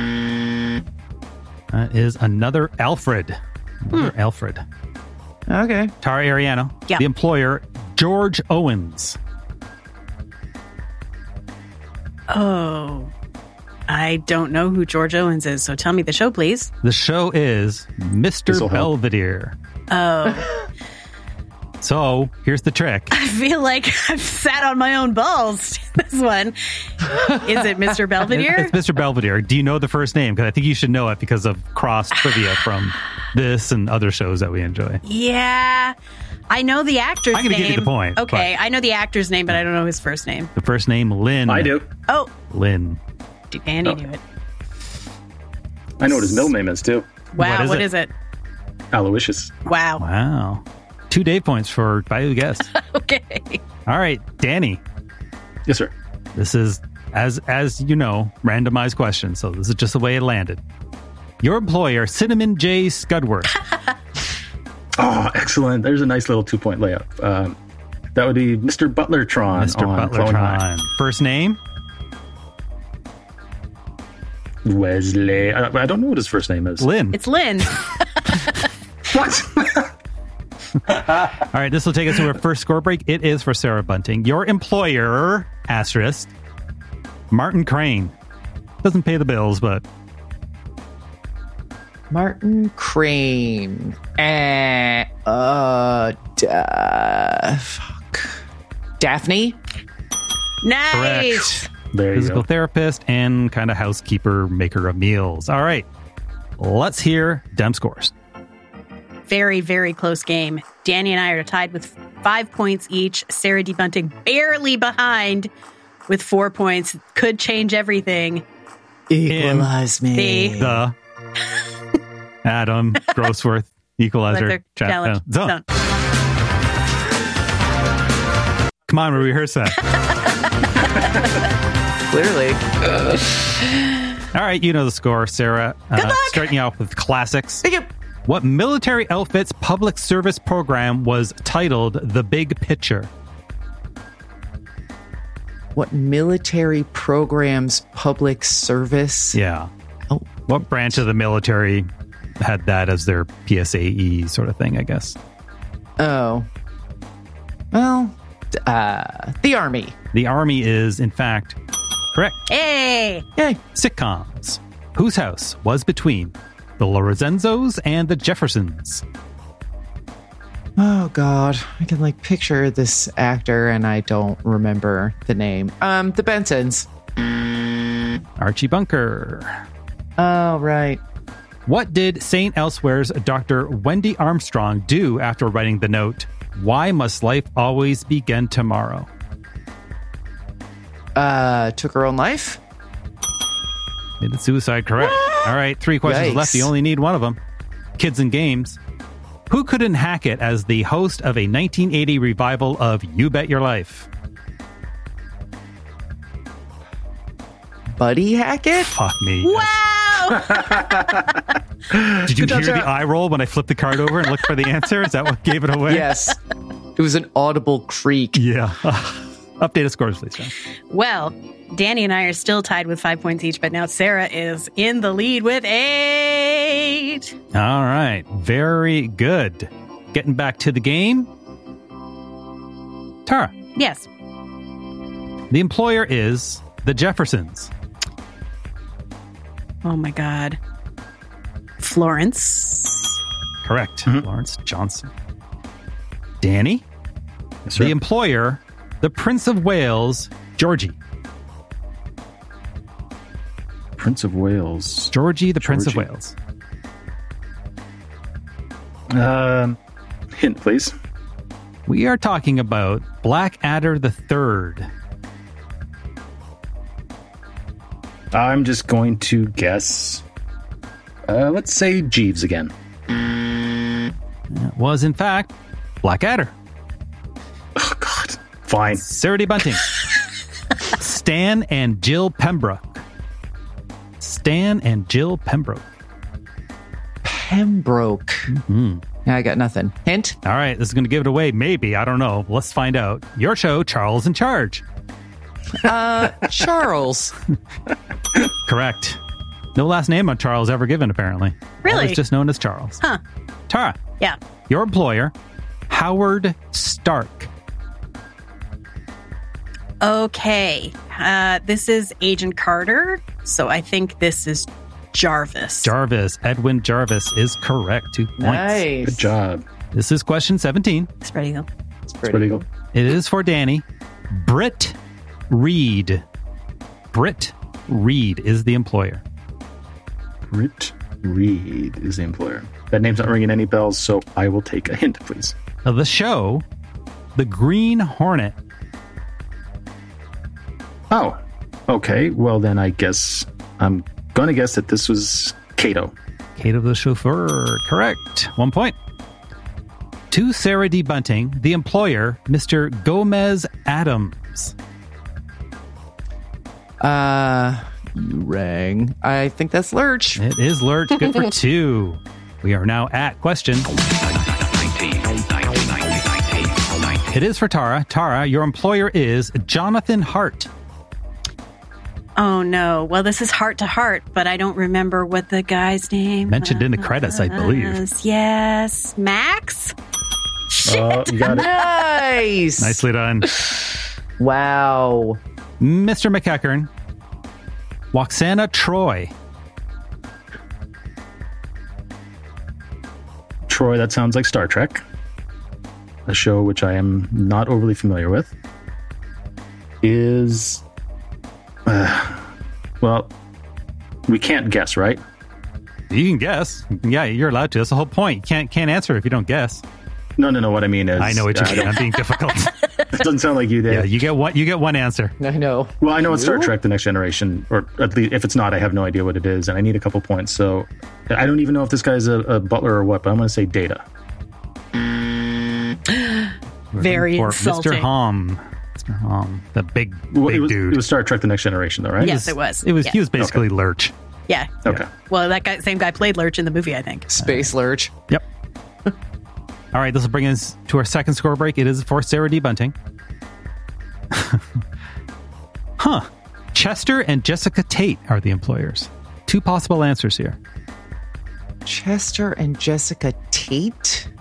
That is another Alfred. Another
Hmm.
Alfred.
Okay.
Tara Ariano.
Yeah.
The employer, George Owens.
Oh. I don't know who George Owens is, so tell me the show, please.
The show is Mister
This'll help.
Belvedere.
Oh.
So, here's the trick.
I feel like I've sat on my own balls. This one. Is it Mister Belvedere?
It's Mister Belvedere. Do you know the first name? Because I think you should know it because of cross trivia from this and other shows that we enjoy.
Yeah. I know the actor's
I'm gonna
name.
give you the point,
Okay,
but-
I know the actor's name, but I don't know his first name.
The first name, Lynn.
I do.
Oh,
Lynn.
Andy
Oh.
knew it.
I know what his middle name is, too.
Wow,
What is
what
it?
is it?
Aloysius.
Wow.
Wow. Two Dave points for Bayou Guess.
Okay.
All right, Danny.
Yes, sir.
This is, as as you know, randomized question, so this is just the way it landed. Your employer, Cinnamon J. Scudworth.
Oh, excellent. There's a nice little two-point layup. Um, that would be Mister Butlertron
Mister
on Clone High.
Butlertron. First name?
Wesley. I, I don't know what his first name is.
Lynn.
It's Lynn.
What?
All right, this will take us to our first score break. It is for Sarah Bunting. Your employer, asterisk, Martin Crane. Doesn't pay the bills, but...
Martin Crane. Eh, uh, da, fuck. Daphne?
Nice.
Correct.
There you
Physical
go.
therapist and kind of housekeeper, maker of meals. All right, let's hear Dem scores.
Very, very close game. Danny and I are tied with five points each. Sarah D. Bunting barely behind with four points. Could change everything.
Equalize me.
The-
The Adam Grossworth Equalizer
Weather
chat
challenge
zone.
zone.
Come on, we rehearse that.
Clearly.
All right, you know the score, Sarah.
Good luck.
Starting you off with classics.
Thank you.
What military outfit's public service program was titled The Big Picture?
What military programs public service?
Yeah.
Oh.
What branch of the military had that as their P S A E sort of thing, I guess?
Oh. Well, uh, the Army.
The Army is, in fact, correct.
Hey.
Yay.
Sitcoms. Whose house was between the Lorenzos and the Jeffersons?
Oh, God. I can, like, picture this actor, and I don't remember the name. Um, the Bensons.
Archie Bunker.
Oh, right.
What did Saint Elsewhere's Doctor Wendy Armstrong do after writing the note, "Why must life always begin tomorrow"?
Uh, took her own life?
Committed suicide, correct. All right, three questions
Yikes.
left. You only need one of them. Kids and games. Who couldn't hack it as the host of a nineteen eighty revival of You Bet Your Life?
Buddy Hackett?
Fuck me.
Wow!
Did you
Good
hear
job,
the
Sarah.
eye roll when I flipped the card over and looked for the answer? Is that what gave it away?
Yes. It was an audible creak.
Yeah. Updated scores, please, John.
Well, Danny and I are still tied with five points each, but now Sarah is in the lead with eight.
All right. Very good. Getting back to the game. Tara.
Yes.
The employer is the Jeffersons.
Oh my God. Florence.
Correct. Florence Johnson. Danny.
Yes, sir.
The employer, the Prince of Wales, Georgie.
Prince of Wales.
Georgie, the Prince of
Georgie.
Wales.
Um, hint, please.
We are talking about Blackadder the Third.
I'm just going to guess. Uh, let's say Jeeves again.
It was, in fact, Blackadder.
Oh, God. Fine.
Sarah D. Bunting. Stan and Jill Pembroke. Stan and Jill Pembroke.
Pembroke.
Mm-hmm.
Yeah, I got nothing. Hint?
All right, this is going to give it away. Maybe. I don't know. Let's find out. Your show, Charles in Charge.
Uh, Charles.
Correct. No last name on Charles ever given, apparently.
Really?
Always just known as Charles.
Huh.
Tara.
Yeah.
Your employer, Howard Stark.
Okay. Uh, this is Agent Carter, so I think this is Jarvis.
Jarvis. Edwin Jarvis is correct. Two points.
Nice.
Good job.
This is question seventeen.
Spread eagle.
Spread eagle.
It is for Danny. Britt Reed. Britt Reed is the employer.
Britt Reed is the employer. That name's not ringing any bells, so I will take a hint, please.
Of the show, The Green Hornet.
Oh, okay. Well, then I guess I'm going to guess that this was Kato.
Kato the chauffeur. Correct. One point. To Sarah D. Bunting, the employer, Mister Gomez Adams.
Uh, you rang. I think that's Lurch.
It is Lurch. Good for two. We are now at question. It is for Tara. Tara, your employer is Jonathan Hart.
Oh, no. Well, this is Heart to Heart, but I don't remember what the guy's name
Mentioned in the credits, I believe.
was. Yes. Max?
Oh, you got it.
Nice.
Nicely done.
Wow.
Mister McEachern, Waxana Troy.
Troy, that sounds like Star Trek, a show which I am not overly familiar with. Is, uh, well, we can't guess, right?
You can guess. Yeah, you're allowed to. That's the whole point. You can't can't answer if you don't guess.
No, no, no. What I mean is,
I know what you
uh,
mean. I'm being difficult.
It doesn't sound like you did.
Yeah, you get one. You get one answer.
I know.
Well, I know it's Star
You?
Trek: The Next Generation, or at least if it's not, I have no idea what it is, and I need a couple points. So I don't even know if this guy's a, a butler or what, but I'm going to say Data.
Very
Or
insulting.
Mister Hom. Mister Hom, the big,
Well,
big
it was,
dude.
It was Star Trek: The Next Generation, though, right?
Yes, it was.
It was.
Yeah.
He was basically Lurch.
Yeah.
Okay.
Well, that guy, same guy played Lurch in the movie, I think.
Space Lurch.
Yep. All right, this will bring us to our second score break. It is for Sarah D. Bunting. Huh. Chester and Jessica Tate are the employers. Two possible answers here.
Chester and Jessica Tate?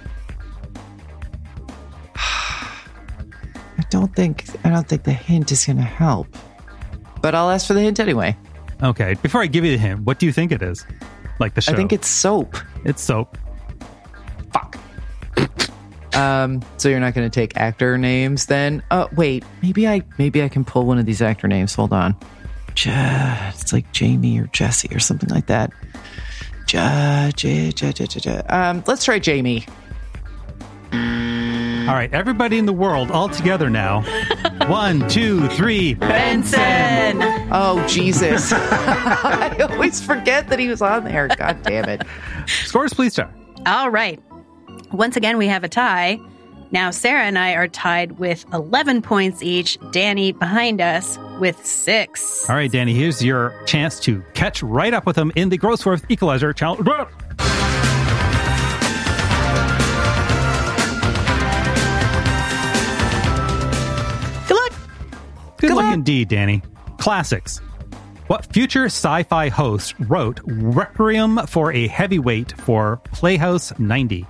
I don't think I don't think the hint is going to help. But I'll ask for the hint anyway.
Okay, before I give you the hint, what do you think it is? Like the show?
I think it's soap.
It's soap.
Fuck. Um, so you're not going to take actor names then? Oh, wait. Maybe I maybe I can pull one of these actor names. Hold on. Ja, it's like Jamie or Jesse or something like that. Ja, ja, ja, ja, ja, ja. Um, let's try Jamie.
All right, everybody in the world, all together now. One, two, three.
Benson!
Oh, Jesus. I always forget that he was on there. God damn it.
Scores, please, Star.
All right. Once again, we have a tie. Now, Sarah and I are tied with eleven points each. Danny behind us with six.
All right, Danny, here's your chance to catch right up with him in the Grossworth Equalizer Challenge. Good
luck.
Good,
Good
luck
luck.
indeed, Danny. Classics. What future sci-fi host wrote Requiem for a Heavyweight for Playhouse ninety?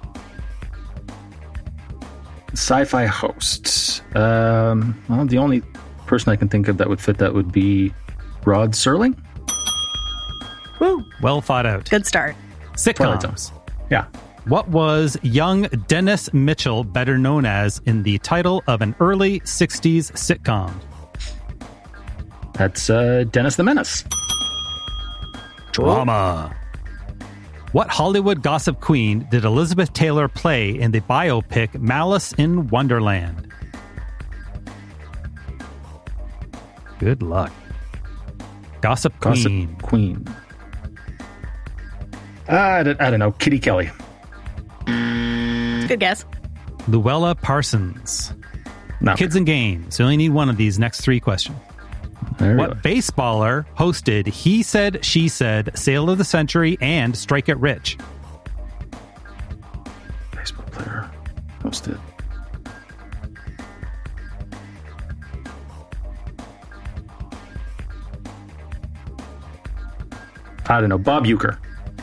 Sci-fi hosts. Um, well, the only person I can think of that would fit that would be Rod Serling.
Woo! Well thought out.
Good start.
Twilight
Sitcoms.
Zone. Yeah.
What was young Dennis Mitchell better known as in the title of an early sixties sitcom?
That's uh, Dennis the Menace.
Drama. What Hollywood gossip queen did Elizabeth Taylor play in the biopic Malice in Wonderland? Good luck. Gossip
Gossip
queen.
Queen. Uh, I, don't, I don't know. Kitty Kelly.
Good guess.
Luella Parsons.
No.
Kids and games. You only need one of these next three questions.
There we
What
go.
baseballer hosted He Said, She Said, Sale of the Century, and Strike It Rich?
Baseball player hosted. I don't know. Bob Uecker.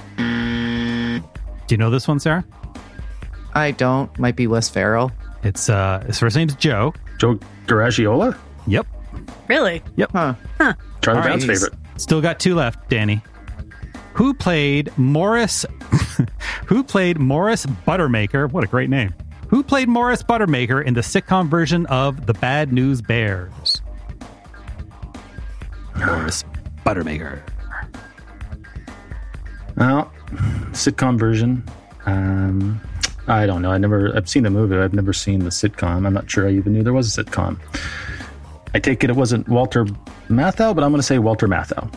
Do you know this one, Sarah?
I don't. Might be Wes Farrell.
It's uh, his first name's Joe.
Joe Garagiola?
Yep.
Really?
Yep.
Huh.
Huh.
Charlie
All right.
Brown's favorite.
Still got two left, Danny. Who played Morris? Who played Morris Buttermaker? What a great name. Who played Morris Buttermaker in the sitcom version of The Bad News Bears? Morris Buttermaker.
Well, sitcom version. Um, I don't know. I never. I've seen the movie. I've never seen the sitcom. I'm not sure I even knew there was a sitcom. I take it it wasn't Walter Matthau, but I'm going to say Walter Matthau.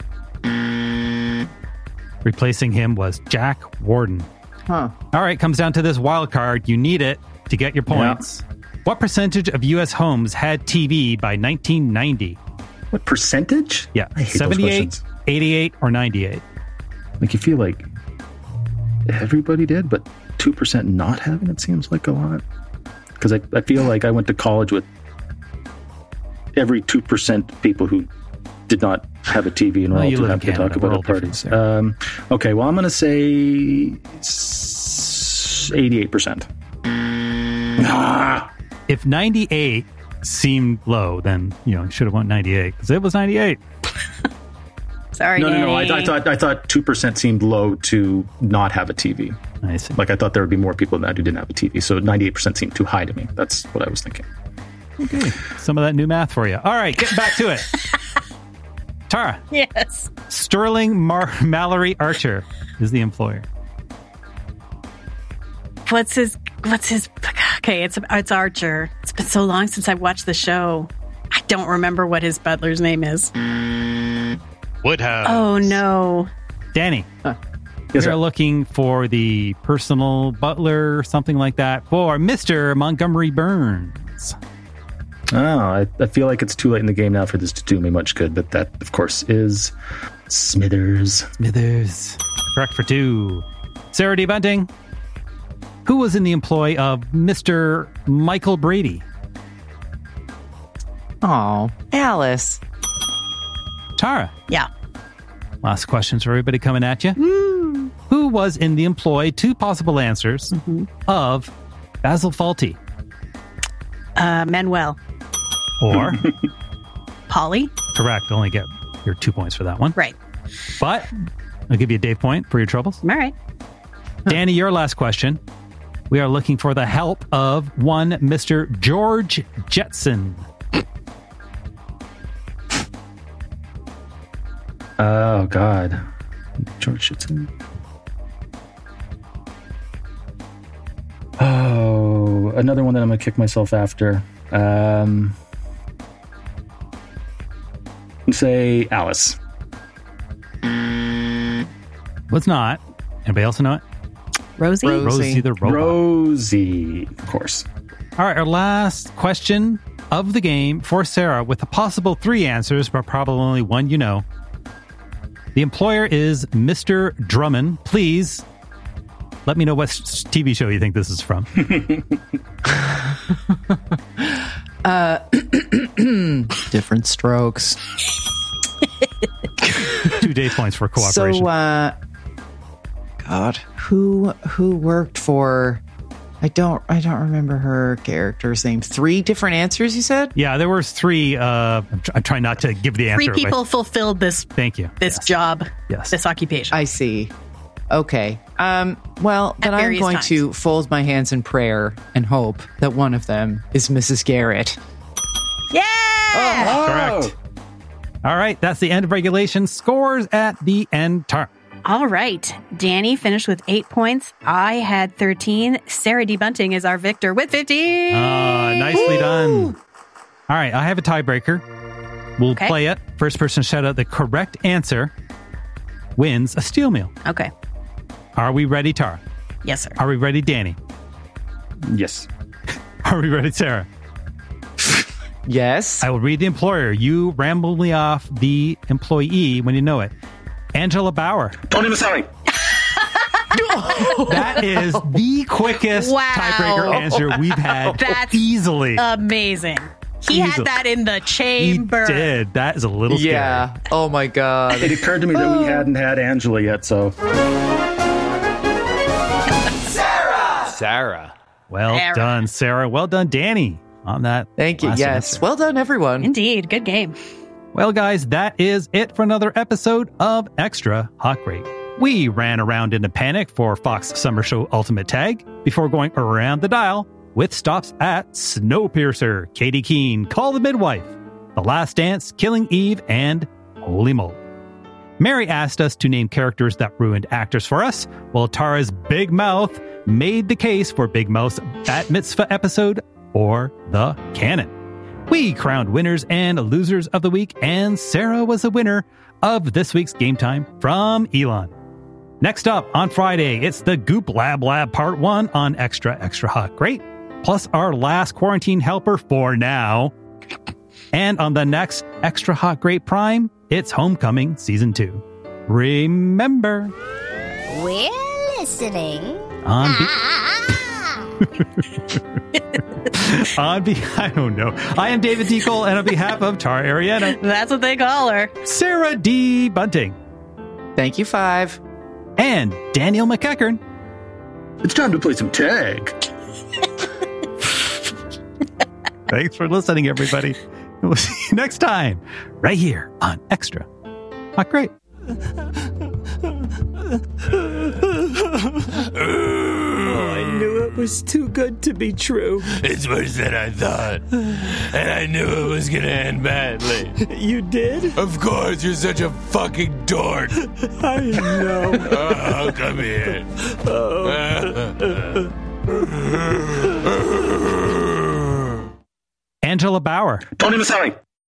Replacing him was Jack Warden.
Huh.
All right, comes down to this wild card. You need it to get your points. What percentage of U S homes had T V by nineteen ninety?
What percentage?
Yeah,
I hate those
seventy-eight,
questions.
eighty-eight, or ninety-eight?
Like you feel like everybody did, but two percent not having it seems like a lot. Because I, I feel like I went to college with every two percent people who did not have a T V and were
Well,
all
you
too
live in
happy to
Canada.
talk
We're
about
all
at parties.
different, Sarah.
Um, okay, well, I'm going to say s- eighty-eight percent. Ah!
If ninety-eight seemed low, then you know you should have went ninety-eight because it was ninety-eight.
Sorry,
No, no, no.
Danny.
I, I thought I thought two percent seemed low to not have a T V.
I see.
Like I thought there would be more people than that who didn't have a T V. So ninety-eight percent seemed too high to me. That's what I was thinking.
Okay, some of that new math for you. All right, get back to it. Tara.
Yes.
Sterling Mar- Mallory Archer is the employer.
What's his? What's his? Okay, it's it's Archer. It's been so long since I watched the show. I don't remember what his butler's name is.
Woodhouse.
Oh no,
Danny.
Yes,
You're
sir.
looking for the personal butler or something like that for Mister Montgomery Burns.
Oh, I, I feel like it's too late in the game now for this to do me much good, but that, of course, is Smithers.
Smithers. Correct for two. Sarah D. Bunting. Who was in the employ of Mister Michael Brady?
Oh, Alice.
Tara.
Yeah.
Last questions for everybody coming at you.
Woo.
Who was in the employ, two possible answers, mm-hmm. of Basil Fawlty?
Uh, Manuel.
Or?
Polly.
Correct. Only get your two points for that one.
Right.
But I'll give you a Dave point for your troubles.
All right.
Danny, your last question. We are looking for the help of one Mister George Jetson.
Oh, God. George Jetson. Oh, another one that I'm going to kick myself after. Um, say Alice.
Was not. Anybody else know it?
Rosie?
Rosie the robot.
Rosie, of course.
All right, our last question of the game for Sarah with a possible three answers, but probably only one you know. The employer is Mister Drummond. Please let me know what T V show you think this is from.
uh, Different Strokes.
Two day points for cooperation.
So, uh, God, who who worked for? I don't. I don't remember her character's name. Three different answers. You said?
Yeah, there were three. Uh, I'm, tr- I'm trying not to give the answer.
Three people
but...
fulfilled this.
Thank you.
This
yes.
job.
Yes.
This occupation.
I see. Okay. Um. Well, then I'm going
times.
to fold my hands in prayer and hope that one of them is Missus Garrett.
Yeah.
Oh, correct. All right, that's the end of regulation. Scores at the end. Tar-
All right. Danny finished with eight points. I had thirteen. Sarah D. Bunting is our victor with fifteen.
Uh, nicely Woo! Done. All right, I have a tiebreaker. We'll
okay.
play it. First person to shout out the correct answer wins a steel meal.
Okay.
Are we ready, Tara?
Yes, sir.
Are we ready, Danny?
Yes.
Are we ready, Sarah?
Yes.
I will read the employer. You ramble me off the employee when you know it. Angela Bauer.
Tony Masari.
That is the quickest
wow.
tiebreaker answer we've had.
That's
easily.
Amazing. He
Easily.
had that in the chamber.
He did. That is a little scary.
Yeah. Oh my God.
It occurred to me that we hadn't had Angela yet, so.
Sarah! Sarah.
Well
Sarah.
done, Sarah. Well done, Danny, on that.
Thank you.
last
Yes.
answer.
Well done, everyone.
Indeed. Good game.
Well, guys, that is it for another episode of Extra Hot Great. We ran around in a panic for Fox Summer Show Ultimate Tag before going around the dial with stops at Snowpiercer, Katie Keene, Call the Midwife, The Last Dance, Killing Eve, and Holy Moly. Mary asked us to name characters that ruined actors for us, while Tara's Big Mouth made the case for Big Mouth's Bat Mitzvah episode or the canon. We crowned winners and losers of the week, and Sarah was the winner of this week's Game Time from Elon. Next up on Friday, it's the Goop Lab Lab Part one on Extra Extra Hot Great, plus our last quarantine helper for now. And on the next Extra Hot Great Prime, it's Homecoming Season two. Remember,
we're listening.
On be-
Ah!
on be- I don't know. I am David D. Cole, and on behalf of Tara Arietta,
That's what they call her.
Sarah D. Bunting,
Thank you, Five.
and Daniel McEachern.
It's time to play some tag.
Thanks for listening, everybody. We'll see you next time, right here on Extra Hot Great.
Oh, I knew it was too good to be true.
It's worse than I thought. And I knew it was going to end badly.
You did?
Of course, you're such a fucking dork.
I know.
Oh, come here.
Oh.
Angela Bauer.
Tony Masari.